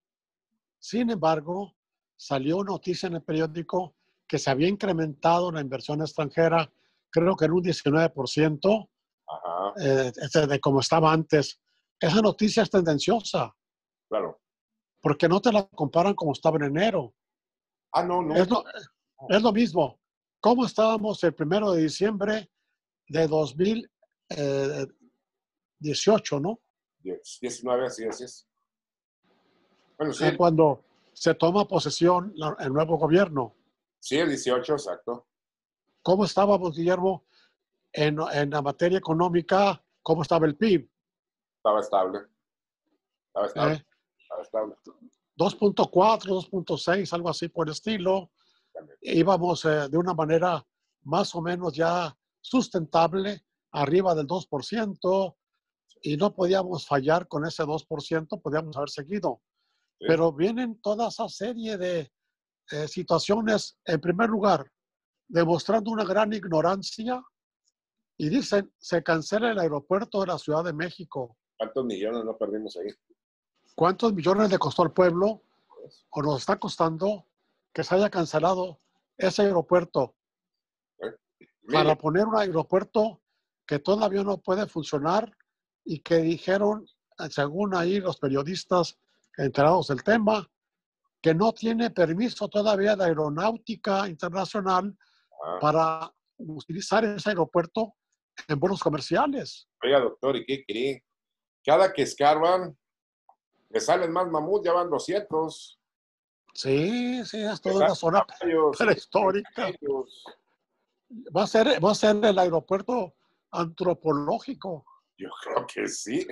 Sin embargo, salió noticia en el periódico que se había incrementado la inversión extranjera, creo que en un diecinueve por ciento Ajá, eh, de como estaba antes. Esa noticia es tendenciosa. Claro. Porque no te la comparan como estaba en enero. Ah, no, no. Es lo, es lo mismo. ¿Cómo estábamos el primero de diciembre de dos mil dieciocho, no? diecinueve, así, así es. Bueno, sí. Eh, cuando se toma posesión la, el nuevo gobierno. Sí, el dieciocho, exacto. ¿Cómo estábamos, Guillermo, en, en la materia económica? ¿Cómo estaba el P I B? Estaba estable. Estaba estable. Eh, Estaba estable. dos punto cuatro, dos punto seis, algo así por el estilo. También. Íbamos eh, de una manera más o menos ya sustentable, arriba del dos por ciento, y no podíamos fallar con ese dos por ciento, podíamos haber seguido. Sí. Pero vienen toda esa serie de eh, situaciones, en primer lugar, demostrando una gran ignorancia, y dicen, se cancela el aeropuerto de la Ciudad de México. ¿Cuántos millones no perdimos ahí? ¿Cuántos millones le costó al pueblo o nos está costando que se haya cancelado ese aeropuerto ¿Eh? para poner un aeropuerto que todavía no puede funcionar y que dijeron, según ahí los periodistas enterados del tema, que no tiene permiso todavía de Aeronáutica Internacional Ah. para utilizar ese aeropuerto en vuelos comerciales. Oiga, doctor, ¿y qué cree? Cada que escarban, le salen más mamut, ya van doscientos. Sí, sí, es toda una zona Caballos, prehistórica. Va a ser, va a ser el aeropuerto antropológico. Yo creo que sí.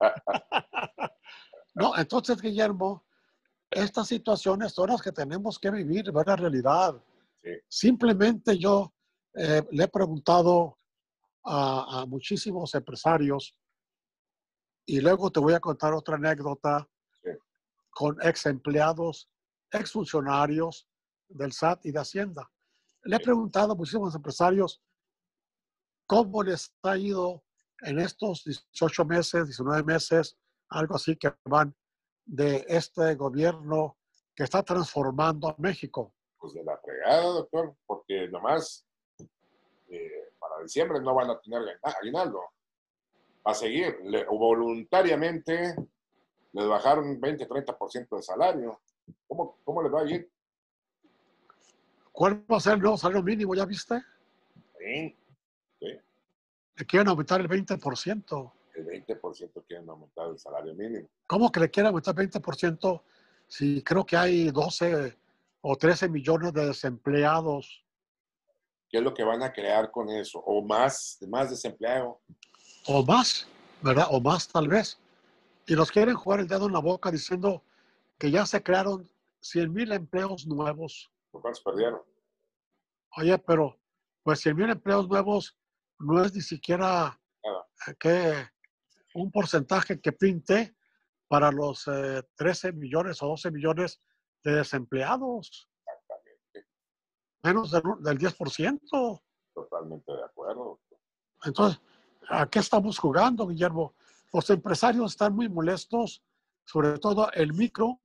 No, entonces, Guillermo, estas situaciones son las que tenemos que vivir, ver la realidad. Sí. Simplemente yo eh, le he preguntado a, a muchísimos empresarios, y luego te voy a contar otra anécdota Sí. con ex empleados, ex funcionarios del S A T y de Hacienda. Le he preguntado a muchísimos empresarios cómo les ha ido en estos dieciocho meses, diecinueve meses, algo así que van de este gobierno que está transformando a México. Pues de la fregada, doctor, porque nomás eh, para diciembre no van a tener aguinaldo. Va a seguir. Le, voluntariamente les bajaron veinte, treinta por ciento de salario. ¿Cómo, cómo les va a ir? ¿Cuál va a ser el nuevo salario mínimo? ¿Ya viste? Sí, sí. Le quieren aumentar el veinte por ciento. El veinte por ciento quieren aumentar el salario mínimo. ¿Cómo que le quieren aumentar el veinte por ciento si creo que hay doce o trece millones de desempleados? ¿Qué es lo que van a crear con eso? O más, más desempleo. O más, ¿verdad? O más tal vez. Y nos quieren jugar el dedo en la boca diciendo que ya se crearon cien mil empleos nuevos. ¿Por cuántos perdieron? Oye, pero pues cien mil empleos nuevos no es ni siquiera eh, que un porcentaje que pinte para los eh, trece millones o doce millones de desempleados. Exactamente. Menos del, del diez por ciento. Totalmente de acuerdo. Entonces, ¿a qué estamos jugando, Guillermo? Los empresarios están muy molestos, sobre todo el micro,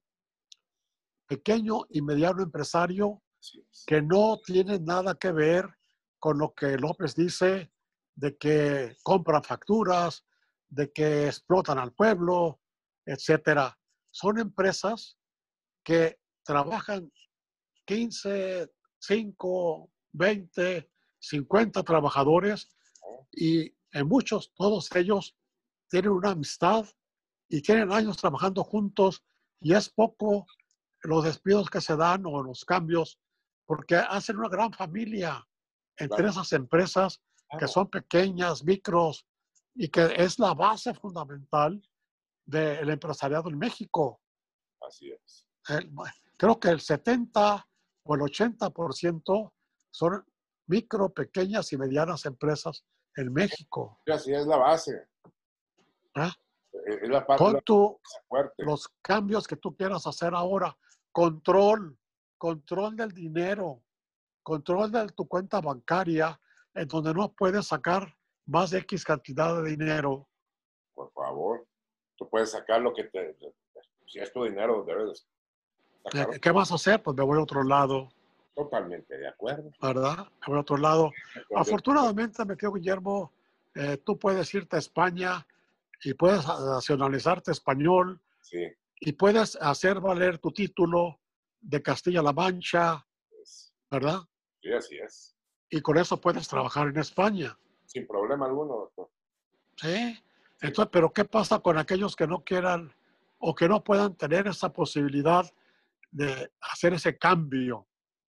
pequeño y mediano empresario, que no tiene nada que ver con lo que López dice de que compran facturas, de que explotan al pueblo, etcétera. Son empresas que trabajan quince, cinco, veinte, cincuenta trabajadores, y en muchos, todos ellos tienen una amistad y tienen años trabajando juntos, y es poco los despidos que se dan o los cambios, porque hacen una gran familia entre Claro. esas empresas que son pequeñas, micros, y que es la base fundamental del empresariado en México. Así es. El, creo que el setenta o el ochenta por ciento son micro, pequeñas y medianas empresas en México. Sí, así es la base. ¿Eh? Es la parte Con tu, fuerte. los cambios que tú quieras hacer ahora, control, control del dinero, control de tu cuenta bancaria, en donde no puedes sacar más de X cantidad de dinero. Por favor, tú puedes sacar lo que te... Si es tu dinero, debes sacarlo. ¿Qué vas a hacer? Pues me voy a otro lado. Totalmente de acuerdo. ¿Verdad? Me voy a otro lado. Afortunadamente, me quedo, Guillermo, eh, tú puedes irte a España y puedes nacionalizarte español. Sí. y puedes hacer valer tu título de Castilla-La Mancha, Pues, ¿verdad? sí, así es. Y con eso puedes trabajar en España. Sin problema alguno, doctor. ¿Sí? Sí. Entonces, pero ¿qué pasa con aquellos que no quieran o que no puedan tener esa posibilidad de hacer ese cambio?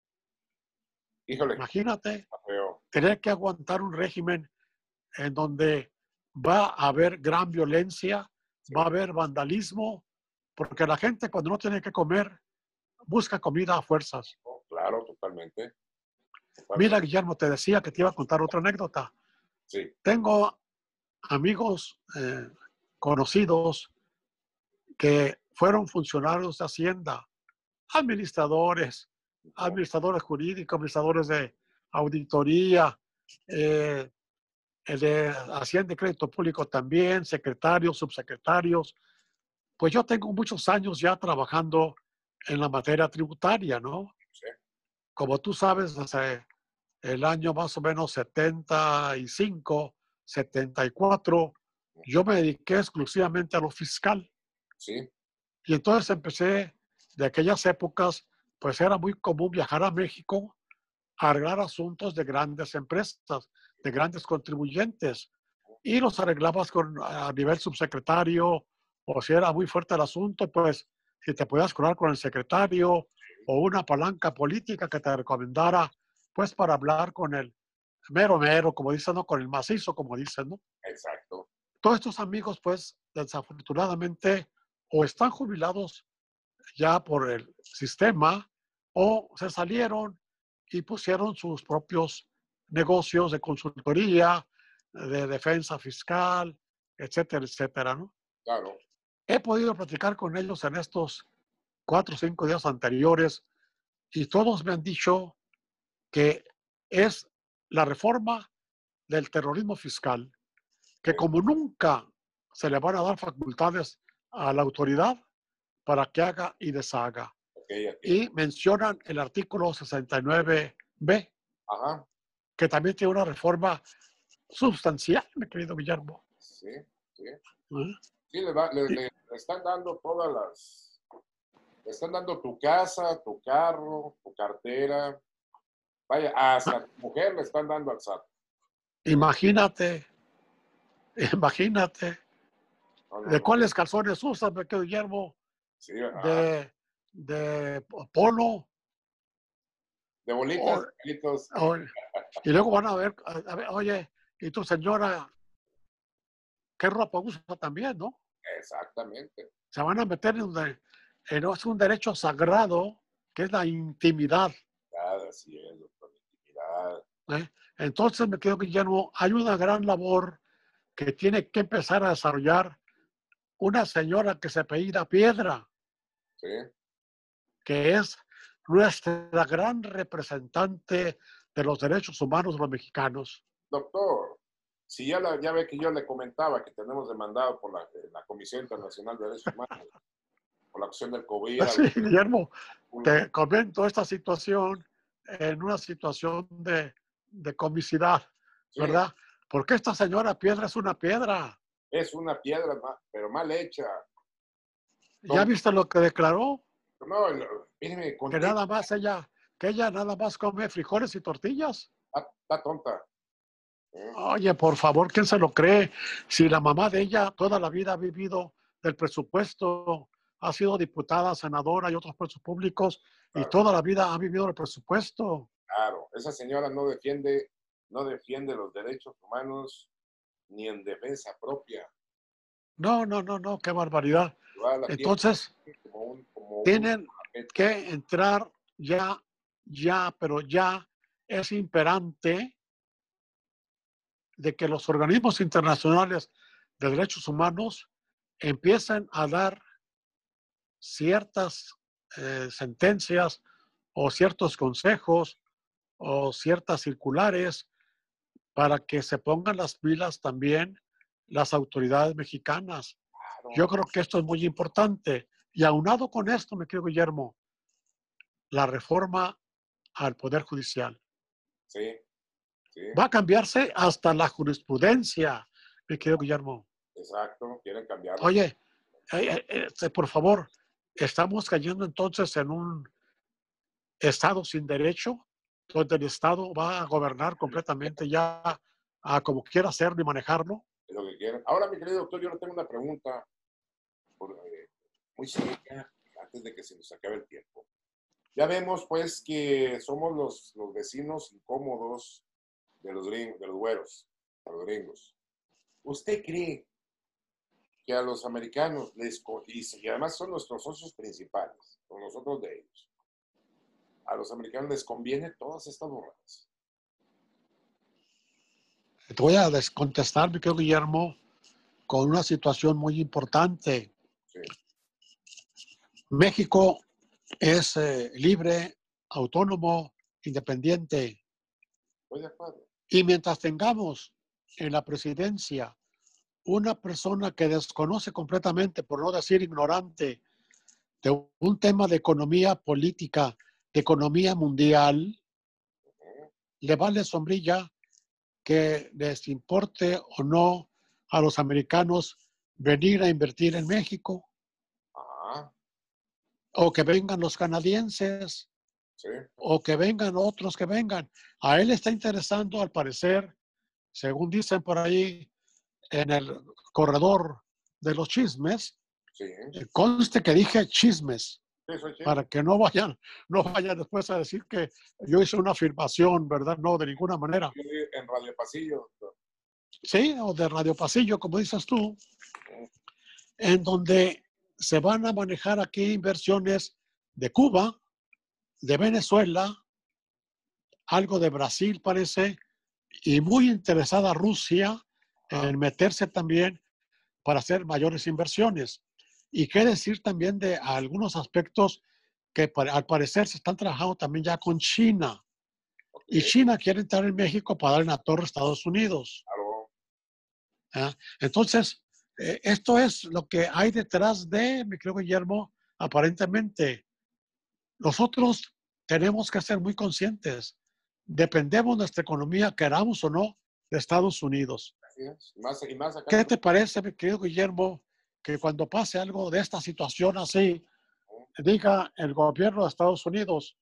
Híjole, Imagínate está feo. tener que aguantar un régimen en donde va a haber gran violencia, Sí, va a haber vandalismo, porque la gente cuando no tiene que comer busca comida a fuerzas. oh, claro, totalmente. Mira, Totalmente. Guillermo, te decía que te iba a contar otra anécdota. Sí, Tengo amigos eh, conocidos que fueron funcionarios de Hacienda, administradores, no, administradores jurídicos, administradores de auditoría, eh, el de Hacienda y Crédito Público también, secretarios, subsecretarios. Pues yo tengo muchos años ya trabajando en la materia tributaria, ¿no? sí, Como tú sabes, desde el año más o menos setenta y cinco, setenta y cuatro, yo me dediqué exclusivamente a lo fiscal. sí, Y entonces empecé, de aquellas épocas, pues era muy común viajar a México a arreglar asuntos de grandes empresas, de grandes contribuyentes. Y los arreglabas con, a nivel subsecretario, o si era muy fuerte el asunto, pues si te podías curar con el secretario o una palanca política que te recomendara, pues para hablar con el mero mero, como dicen, ¿no? Con el macizo, como dicen, ¿no? exacto. Todos estos amigos, pues, desafortunadamente, o están jubilados ya por el sistema, o se salieron y pusieron sus propios negocios de consultoría, de defensa fiscal, etcétera, etcétera, ¿no? Claro, He podido platicar con ellos en estos cuatro o cinco días anteriores y todos me han dicho que es la reforma del terrorismo fiscal, que sí, como nunca se le van a dar facultades a la autoridad para que haga y deshaga. ok, aquí. Y mencionan el artículo sesenta y nueve be, Ajá, que también tiene una reforma sustancial, mi querido Guillermo. sí, sí. ¿Eh? Sí, le, va- le- Y, le- le están dando todas las, le están dando tu casa, tu carro, tu cartera. Vaya, ah, hasta tu mujer le están dando al S A T. ¿Eh? imagínate, imagínate, No, no, ¿de no. cuáles calzones usas, mi querido Guillermo? Sí, ah, ¿De, de polo? de bolitas, O, bolitos. o, y luego van a ver, a, a ver, oye, ¿y tu señora qué ropa usa también, no? Exactamente. Se van a meter en donde en, es un derecho sagrado, que es la intimidad. Nada, así es, doctor. Intimidad. ¿Eh? Entonces, me quedo, Guillermo, hay una gran labor que tiene que empezar a desarrollar una señora que se apellida Piedra, Sí. que es nuestra gran representante de los derechos humanos de los mexicanos. Doctor, si ya, la, ya ve que yo le comentaba que tenemos demandado por la, la Comisión Internacional de Derechos Humanos, por la cuestión del COVID, Así, Guillermo, público. te comento esta situación en una situación de, de comicidad, Sí, ¿verdad? Porque esta señora Piedra es una piedra. es una piedra, pero mal hecha. ¿Ya viste lo que declaró? No, no, míreme, Que contigo, nada más ella, que ella nada más come frijoles y tortillas. está, está tonta. ¿Eh? Oye, por favor, ¿quién se lo cree? Si la mamá de ella toda la vida ha vivido del presupuesto, ha sido diputada, senadora y otros puestos públicos, y Claro, toda la vida ha vivido del presupuesto. claro, esa señora no defiende, no defiende los derechos humanos ni en defensa propia. No, no, no, no, qué barbaridad. Va, la tiene Entonces, como un, como un tienen tapete. que entrar ya, ya, pero ya es imperante de que los organismos internacionales de derechos humanos empiecen a dar ciertas eh, sentencias o ciertos consejos o ciertas circulares para que se pongan las pilas también las autoridades mexicanas. Yo Claro, creo que esto es muy importante. Y aunado con esto, me querido Guillermo, la reforma al Poder Judicial. sí, sí, Va a cambiarse hasta la jurisprudencia, mi querido Guillermo. exacto, quieren cambiarlo. Oye, eh, eh, eh, por favor, estamos cayendo entonces en un Estado sin derecho, donde el Estado va a gobernar completamente ya a como quiera hacerlo y manejarlo. Es lo que quieren. Ahora, mi querido doctor, yo le tengo una pregunta por, eh, muy seria antes de que se nos acabe el tiempo. Ya vemos, pues, que somos los, los vecinos incómodos de los gringos, de los güeros, de los gringos. ¿Usted cree que a los americanos les, y además son nuestros socios principales, con nosotros de ellos, a los americanos les conviene todas estas borradas? Te voy a contestar, mi querido Guillermo, con una situación muy importante. Sí. México es eh, libre, autónomo, independiente. Estoy de acuerdo. Y mientras tengamos en la presidencia una persona que desconoce completamente, por no decir ignorante, de un tema de economía política, de economía mundial, Uh-huh. le vale sombrilla que les importe o no a los americanos venir a invertir en México, Ah, o que vengan los canadienses, sí. o que vengan otros que vengan. A él está interesando, al parecer, según dicen por ahí en el corredor de los chismes, Sí. conste que dije chismes, Sí, soy chido. para que no vayan, no vayan después a decir que yo hice una afirmación, ¿verdad? No, de ninguna manera. En Radio Pasillo. Sí, o de Radio Pasillo, como dices tú, en donde se van a manejar aquí inversiones de Cuba, de Venezuela, algo de Brasil parece, y muy interesada Rusia en meterse también para hacer mayores inversiones. Y qué decir también de algunos aspectos que al parecer se están trabajando también ya con China. Y China quiere entrar en México para darle una torre a Estados Unidos. Claro. ¿Ah? Entonces, eh, esto es lo que hay detrás de, mi querido Guillermo, aparentemente. Nosotros tenemos que ser muy conscientes. Dependemos de nuestra economía, queramos o no, de Estados Unidos. Así es. Y más, y más acá. ¿Qué te parece, mi querido Guillermo, que cuando pase algo de esta situación así, diga el gobierno de Estados Unidos,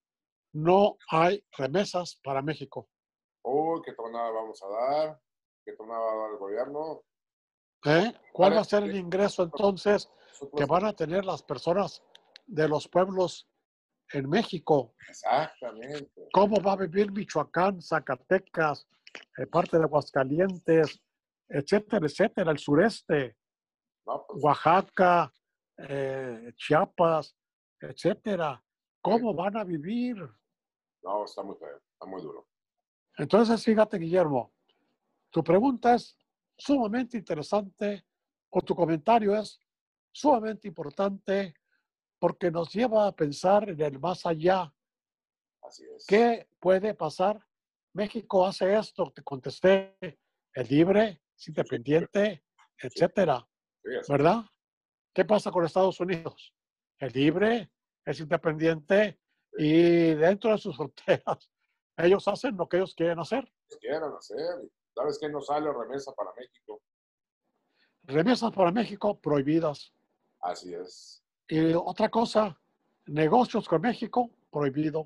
no hay remesas para México? Uy, ¿qué tonada vamos a dar? ¿Qué tonada va a dar el gobierno? ¿Eh? ¿Cuál va a ser el ingreso entonces que van a tener las personas de los pueblos en México? Exactamente. ¿Cómo va a vivir Michoacán, Zacatecas, eh, parte de Aguascalientes, etcétera, etcétera, el sureste, No, pues, Oaxaca, eh, Chiapas, etcétera? ¿Cómo van a vivir? no, está muy feo, está muy duro. Entonces, fíjate, Guillermo, tu pregunta es sumamente interesante o tu comentario es sumamente importante porque nos lleva a pensar en el más allá. Así es. ¿Qué puede pasar? México hace esto, te contesté, es libre, es independiente, etcétera, Sí, así es. ¿verdad? ¿Qué pasa con Estados Unidos? Es libre, es independiente y dentro de sus fronteras ellos hacen lo que ellos quieren hacer. Lo que quieran hacer. ¿Sabes qué? No sale remesa para México. Remesas para México prohibidas. Así es. Y otra cosa, negocios con México prohibido.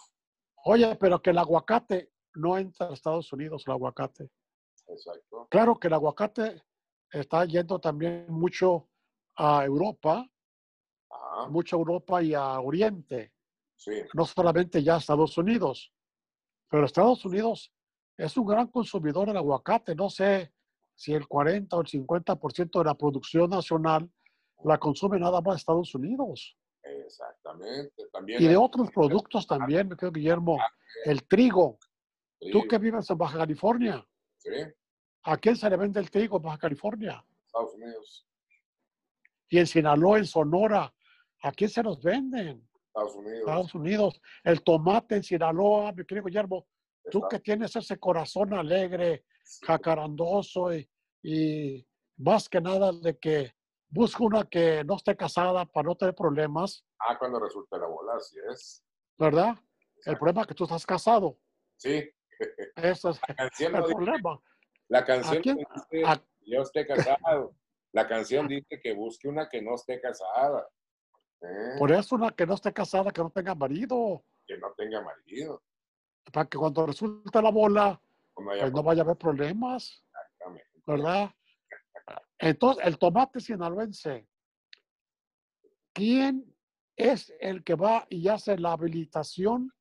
Oye, pero que el aguacate no entra a Estados Unidos, el aguacate. Exacto. Claro que el aguacate está yendo también mucho a Europa, Ajá. mucho a Europa y a Oriente, Sí. no solamente ya a Estados Unidos, pero Estados Unidos es un gran consumidor del aguacate. No sé si el cuarenta o el cincuenta por ciento de la producción nacional la consume nada más Estados Unidos. Exactamente. También Y de el- otros productos también, me quedo Guillermo, el trigo. Tú que vives en Baja California, Sí, ¿a quién se le vende el trigo en Baja California? Estados Unidos. Y en Sinaloa, en Sonora, ¿a quién se los venden? Estados Unidos. Estados Unidos. El tomate en Sinaloa, mi querido Guillermo, tú Está- que tienes ese corazón alegre, sí, jacarandoso y, y más que nada de que busca una que no esté casada para no tener problemas, Ah, cuando resulta la bola, así es. ¿verdad? El Exacto. problema es que tú estás casado. Sí. Ese es La canción, el no dice- problema. la ¿A canción quién? no dice a- que yo esté casado. La canción dice que busque una que no esté casada. ¿eh? Por eso una que no esté casada, que no tenga marido, Que no tenga marido. para que cuando resulte la bola, No haya pues no vaya a haber problemas, problema. ¿verdad? Entonces, el tomate sinaloense, ¿quién es el que va y hace la habilitación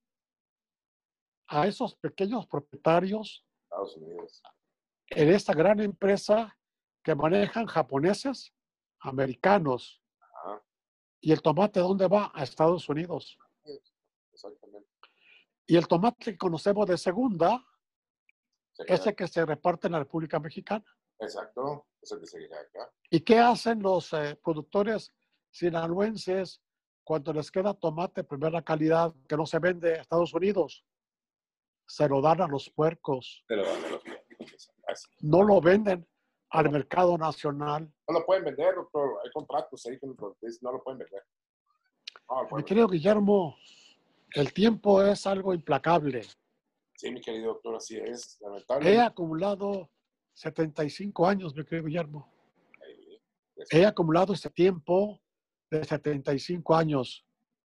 a esos pequeños propietarios Estados Unidos. en esta gran empresa que manejan japoneses, americanos? Ajá, ¿Y el tomate dónde va? A Estados Unidos. exactamente. Y el tomate que conocemos de segunda, Se queda- ese que se reparte en la República Mexicana. Exacto, eso que se queda acá. ¿Y qué hacen los eh, productores sinaloenses cuando les queda tomate de primera calidad que no se vende a Estados Unidos? Se lo dan a los puercos. Te lo dan de los clientes. Así. No lo venden al mercado nacional. No lo pueden vender, doctor. Hay contratos ahí que no lo pueden vender. No, lo Mi pueden vender. querido Guillermo, el tiempo es algo implacable. Sí, mi querido doctor, así es. He Lamentablemente. acumulado setenta y cinco años, mi querido Guillermo. Ahí, He acumulado este tiempo de setenta y cinco años.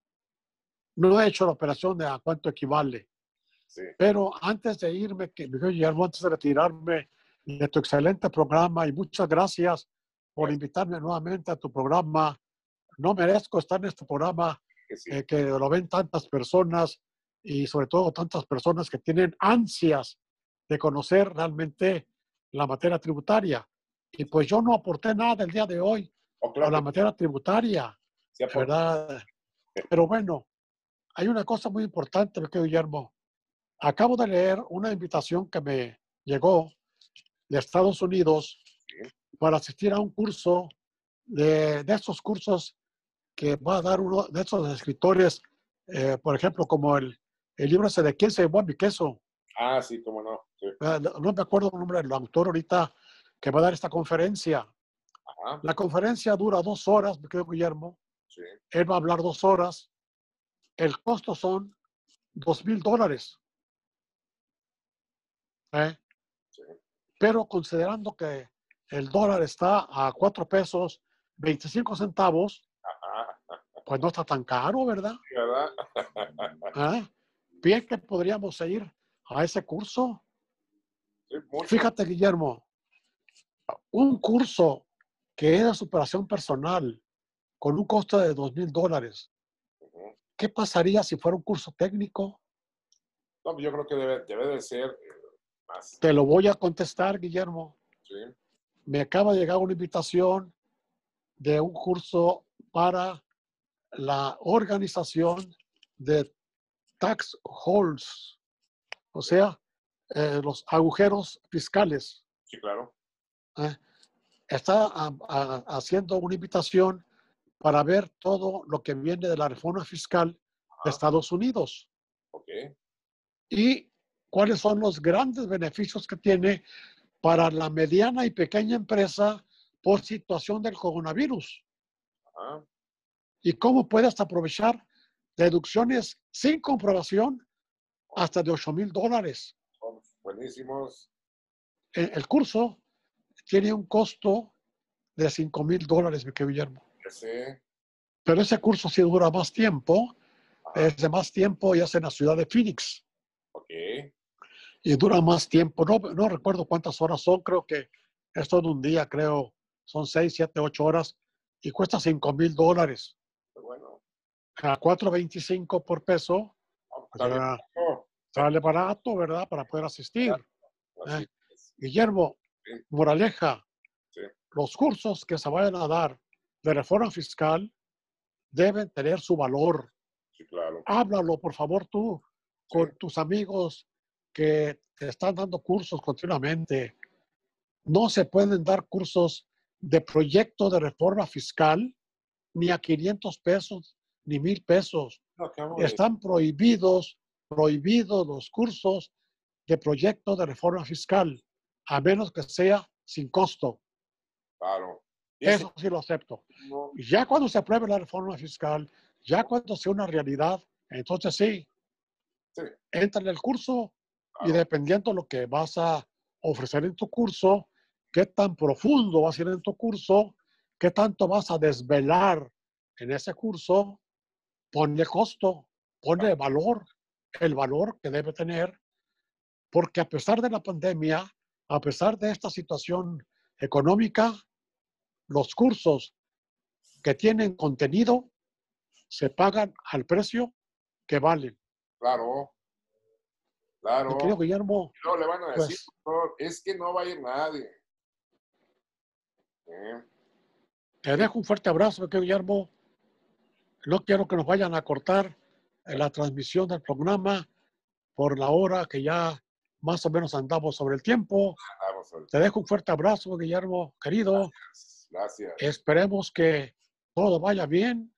No he hecho la operación de a cuánto equivale. sí. Pero antes de irme, que, mi querido Guillermo, antes de retirarme de tu excelente programa, y muchas gracias por Gracias. invitarme nuevamente a tu programa. No merezco estar en este programa Que sí. eh, que lo ven tantas personas y sobre todo tantas personas que tienen ansias de conocer realmente la materia tributaria. Y pues yo no aporté nada el día de hoy Oh, a claro la que materia tributaria, sí aporta. ¿verdad? Pero bueno, hay una cosa muy importante, mi querido Guillermo. Acabo de leer una invitación que me llegó de Estados Unidos Sí. para asistir a un curso de, de estos cursos que va a dar uno de esos escritores, eh, por ejemplo, como el, el libro ese de quién se llevó a mi queso. Ah, sí, cómo no. Sí. Eh, no no me acuerdo el nombre del autor ahorita que va a dar esta conferencia. Ajá, La conferencia dura dos horas, mi querido Guillermo. sí. Él va a hablar dos horas. El costo son dos mil dólares. ¿eh? Sí. Pero considerando que el dólar está a cuatro pesos veinticinco centavos, Ajá, pues no está tan caro, ¿verdad? ¿verdad? ¿Eh? Bien que podríamos ir a ese curso. Sí, mucho. Fíjate, Guillermo, un curso que es de superación personal con un costo de dos mil dólares. Ujú. ¿Qué pasaría si fuera un curso técnico? No, yo creo que debe, debe de ser eh, más. Te lo voy a contestar, Guillermo. Sí. Me acaba de llegar una invitación de un curso para la organización de tax holes, o sea, eh, los agujeros fiscales. Sí, claro. ¿eh? Está a, a, haciendo una invitación para ver todo lo que viene de la reforma fiscal de Ajá, Estados Unidos ok. y cuáles son los grandes beneficios que tiene para la mediana y pequeña empresa por situación del coronavirus Ajá. y cómo puedes aprovechar deducciones sin comprobación hasta de ocho mil dólares. Son buenísimos. El, el curso tiene un costo de cinco mil dólares, mi querido Guillermo. Ese. Pero ese curso sí dura más tiempo, Ajá, es de más tiempo y es en la ciudad de Phoenix. ok. Y dura más tiempo. No, no recuerdo cuántas horas son, creo que es todo un día, creo. Son seis, siete, ocho horas y cuesta cinco mil dólares. Muy bueno. A cuatro veinticinco por peso, No, pues está bien. ya Oh, sale barato, ¿verdad? Para poder asistir. así ¿eh? es. Guillermo, Sí, moraleja, sí, los cursos que se vayan a dar de reforma fiscal deben tener su valor. sí, claro. Háblalo, por favor, tú, Sí, con tus amigos que te están dando cursos continuamente. No se pueden dar cursos de proyecto de reforma fiscal ni a quinientos pesos ni mil pesos. no, acabo de. Están prohibidos, prohibidos los cursos de proyecto de reforma fiscal, a menos que sea sin costo. Claro. Dice, Eso sí lo acepto. no, Y ya cuando se apruebe la reforma fiscal, ya cuando sea una realidad, entonces sí, sí, entra en el curso y claro. dependiendo de lo que vas a ofrecer en tu curso, qué tan profundo vas a ir en tu curso, qué tanto vas a desvelar en ese curso, ponle costo, ponle valor, el valor que debe tener, porque a pesar de la pandemia, a pesar de esta situación económica, los cursos que tienen contenido se pagan al precio que valen. Claro, Mi querido claro. Guillermo, Y luego le van a decir, pues doctor, es que no va a ir nadie. ¿Eh? te dejo un fuerte abrazo, mi querido Guillermo. No quiero que nos vayan a cortar en la transmisión del programa por la hora que ya más o menos andamos sobre el tiempo. Vamos a ver. Te dejo un fuerte abrazo, Guillermo, querido. Gracias. Esperemos que todo vaya bien.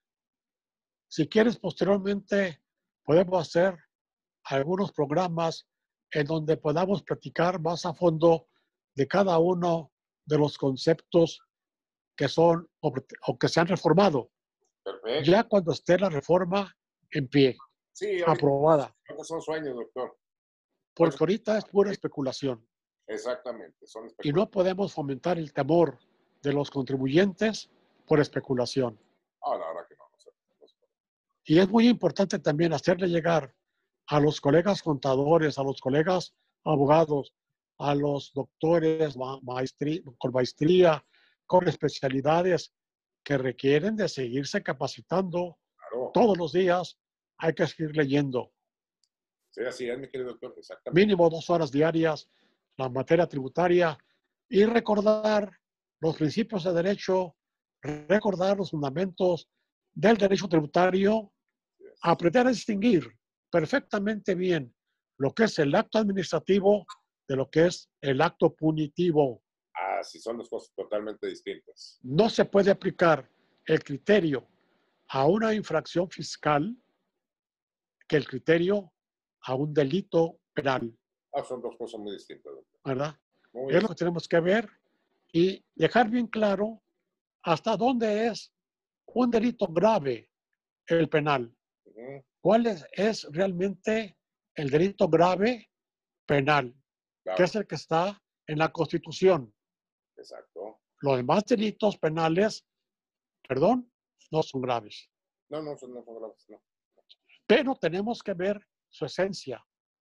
Si quieres, posteriormente podemos hacer algunos programas en donde podamos platicar más a fondo de cada uno de los conceptos que son o, o que se han reformado. Perfecto. Ya cuando esté la reforma en pie, Sí, ahorita aprobada. son sueños, doctor. Porque ahorita es pura especulación. Exactamente, son Y especulaciones. no podemos fomentar el temor de los contribuyentes por especulación. Ah, la verdad que no. no sé, no sé. Y es muy importante también hacerle llegar a los colegas contadores, a los colegas abogados, a los doctores ma maestría, con maestría, con especialidades que requieren de seguirse capacitando Claro. todos los días. Hay que seguir leyendo. Sí, así es, mi querido doctor, exactamente. Mínimo dos horas diarias la materia tributaria y recordar los principios de derecho, recordar los fundamentos del derecho tributario, aprender a distinguir perfectamente bien lo que es el acto administrativo de lo que es el acto punitivo. Ah, sí, son dos cosas totalmente distintas. No se puede aplicar el criterio a una infracción fiscal que el criterio a un delito penal, Ah, son dos cosas muy distintas, doctor. ¿verdad? Muy Es lo que tenemos que ver y dejar bien claro hasta dónde es un delito grave el penal. Uh-huh. ¿Cuál es, es realmente el delito grave penal? Claro. Que es el que está en la Constitución. Exacto. Los demás delitos penales, perdón, no son graves. No, no, son, no son graves, no. Pero tenemos que ver su esencia.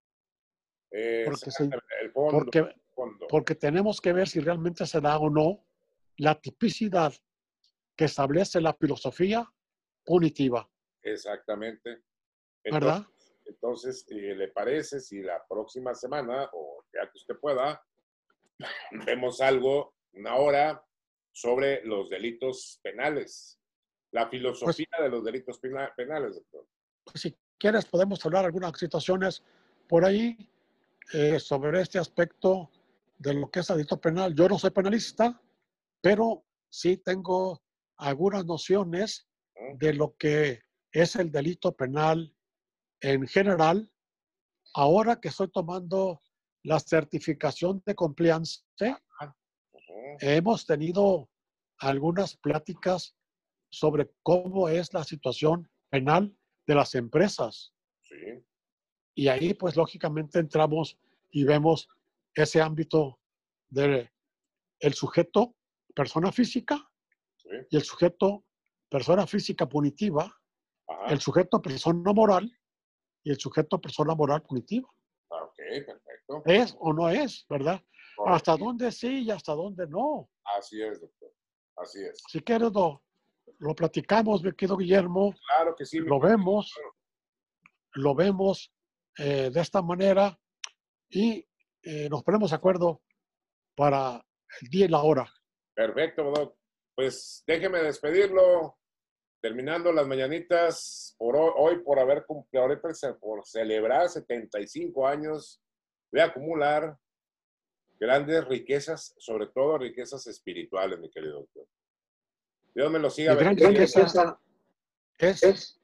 Porque, se, el fondo, porque, el fondo. porque tenemos que ver si realmente se da o no la tipicidad que establece la filosofía punitiva. Exactamente. Entonces, ¿verdad? Entonces, eh, ¿le parece si la próxima semana, o ya que usted pueda, vemos algo, una hora, sobre los delitos penales? La filosofía pues, de los delitos penales, doctor. Pues, si quieres, podemos hablar algunas situaciones por ahí eh, sobre este aspecto de lo que es el delito penal. Yo no soy penalista, pero sí tengo algunas nociones de lo que es el delito penal en general. Ahora que estoy tomando la certificación de compliance, uh-huh. hemos tenido algunas pláticas sobre cómo es la situación penal de las empresas. Sí. Y ahí, pues, lógicamente entramos y vemos ese ámbito de el sujeto, persona física, sí. y el sujeto, persona física punitiva, ajá. El sujeto, persona moral, y el sujeto, persona moral punitiva. Ah, ok, perfecto. ¿Es o no es, verdad? Correcto. ¿Hasta dónde sí y hasta dónde no? Así es, doctor. Así es. Si quieres, lo, lo platicamos, mi querido Guillermo. Claro que sí. Lo vemos, claro. lo vemos eh, de esta manera y eh, nos ponemos de acuerdo para el día y la hora. Perfecto, doc. Pues déjeme despedirlo, terminando las mañanitas por hoy, hoy por haber cumplido, por celebrar setenta y cinco años de acumular grandes riquezas, sobre todo riquezas espirituales, mi querido doctor. Dios me lo siga. Mi gran riqueza es, es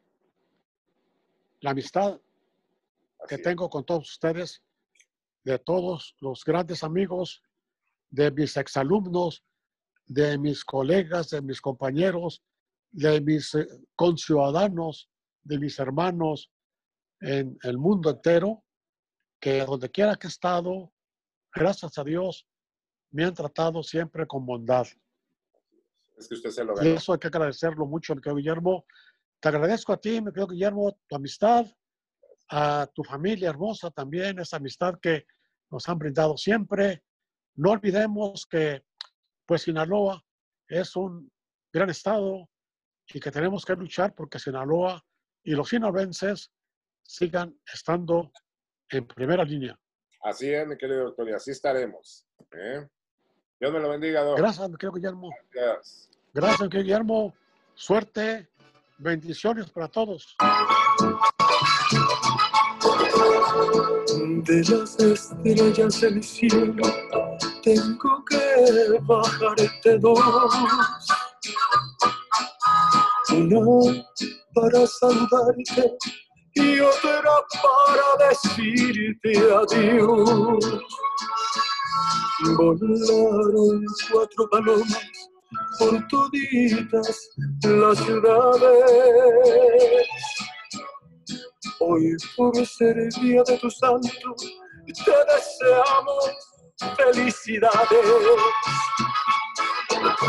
la amistad que Así tengo es. con todos ustedes, de todos los grandes amigos, de mis exalumnos, de mis colegas, de mis compañeros, de mis conciudadanos, de mis hermanos en el mundo entero, que donde quiera que he estado, gracias a Dios, me han tratado siempre con bondad. Es que usted se lo Y ganó. eso hay que agradecerlo mucho, mi querido Guillermo. Te agradezco a ti, mi querido Guillermo, tu amistad, a tu familia hermosa también, esa amistad que nos han brindado siempre. No olvidemos que, pues, Sinaloa es un gran estado y que tenemos que luchar porque Sinaloa y los sinaloenses sigan estando en primera línea. Así es, mi querido doctor, y así estaremos. ¿eh? Dios me lo bendiga, doctor. Gracias, mi querido Guillermo. Gracias. Gracias, mi querido Guillermo. Suerte, bendiciones para todos. De las estrellas del cielo tengo que bajarte dos, una para saludarte y otra para decirte adiós. Volaron cuatro palomas por toditas las ciudades. Hoy, por ser el día de tu santo, te deseamos felicidades.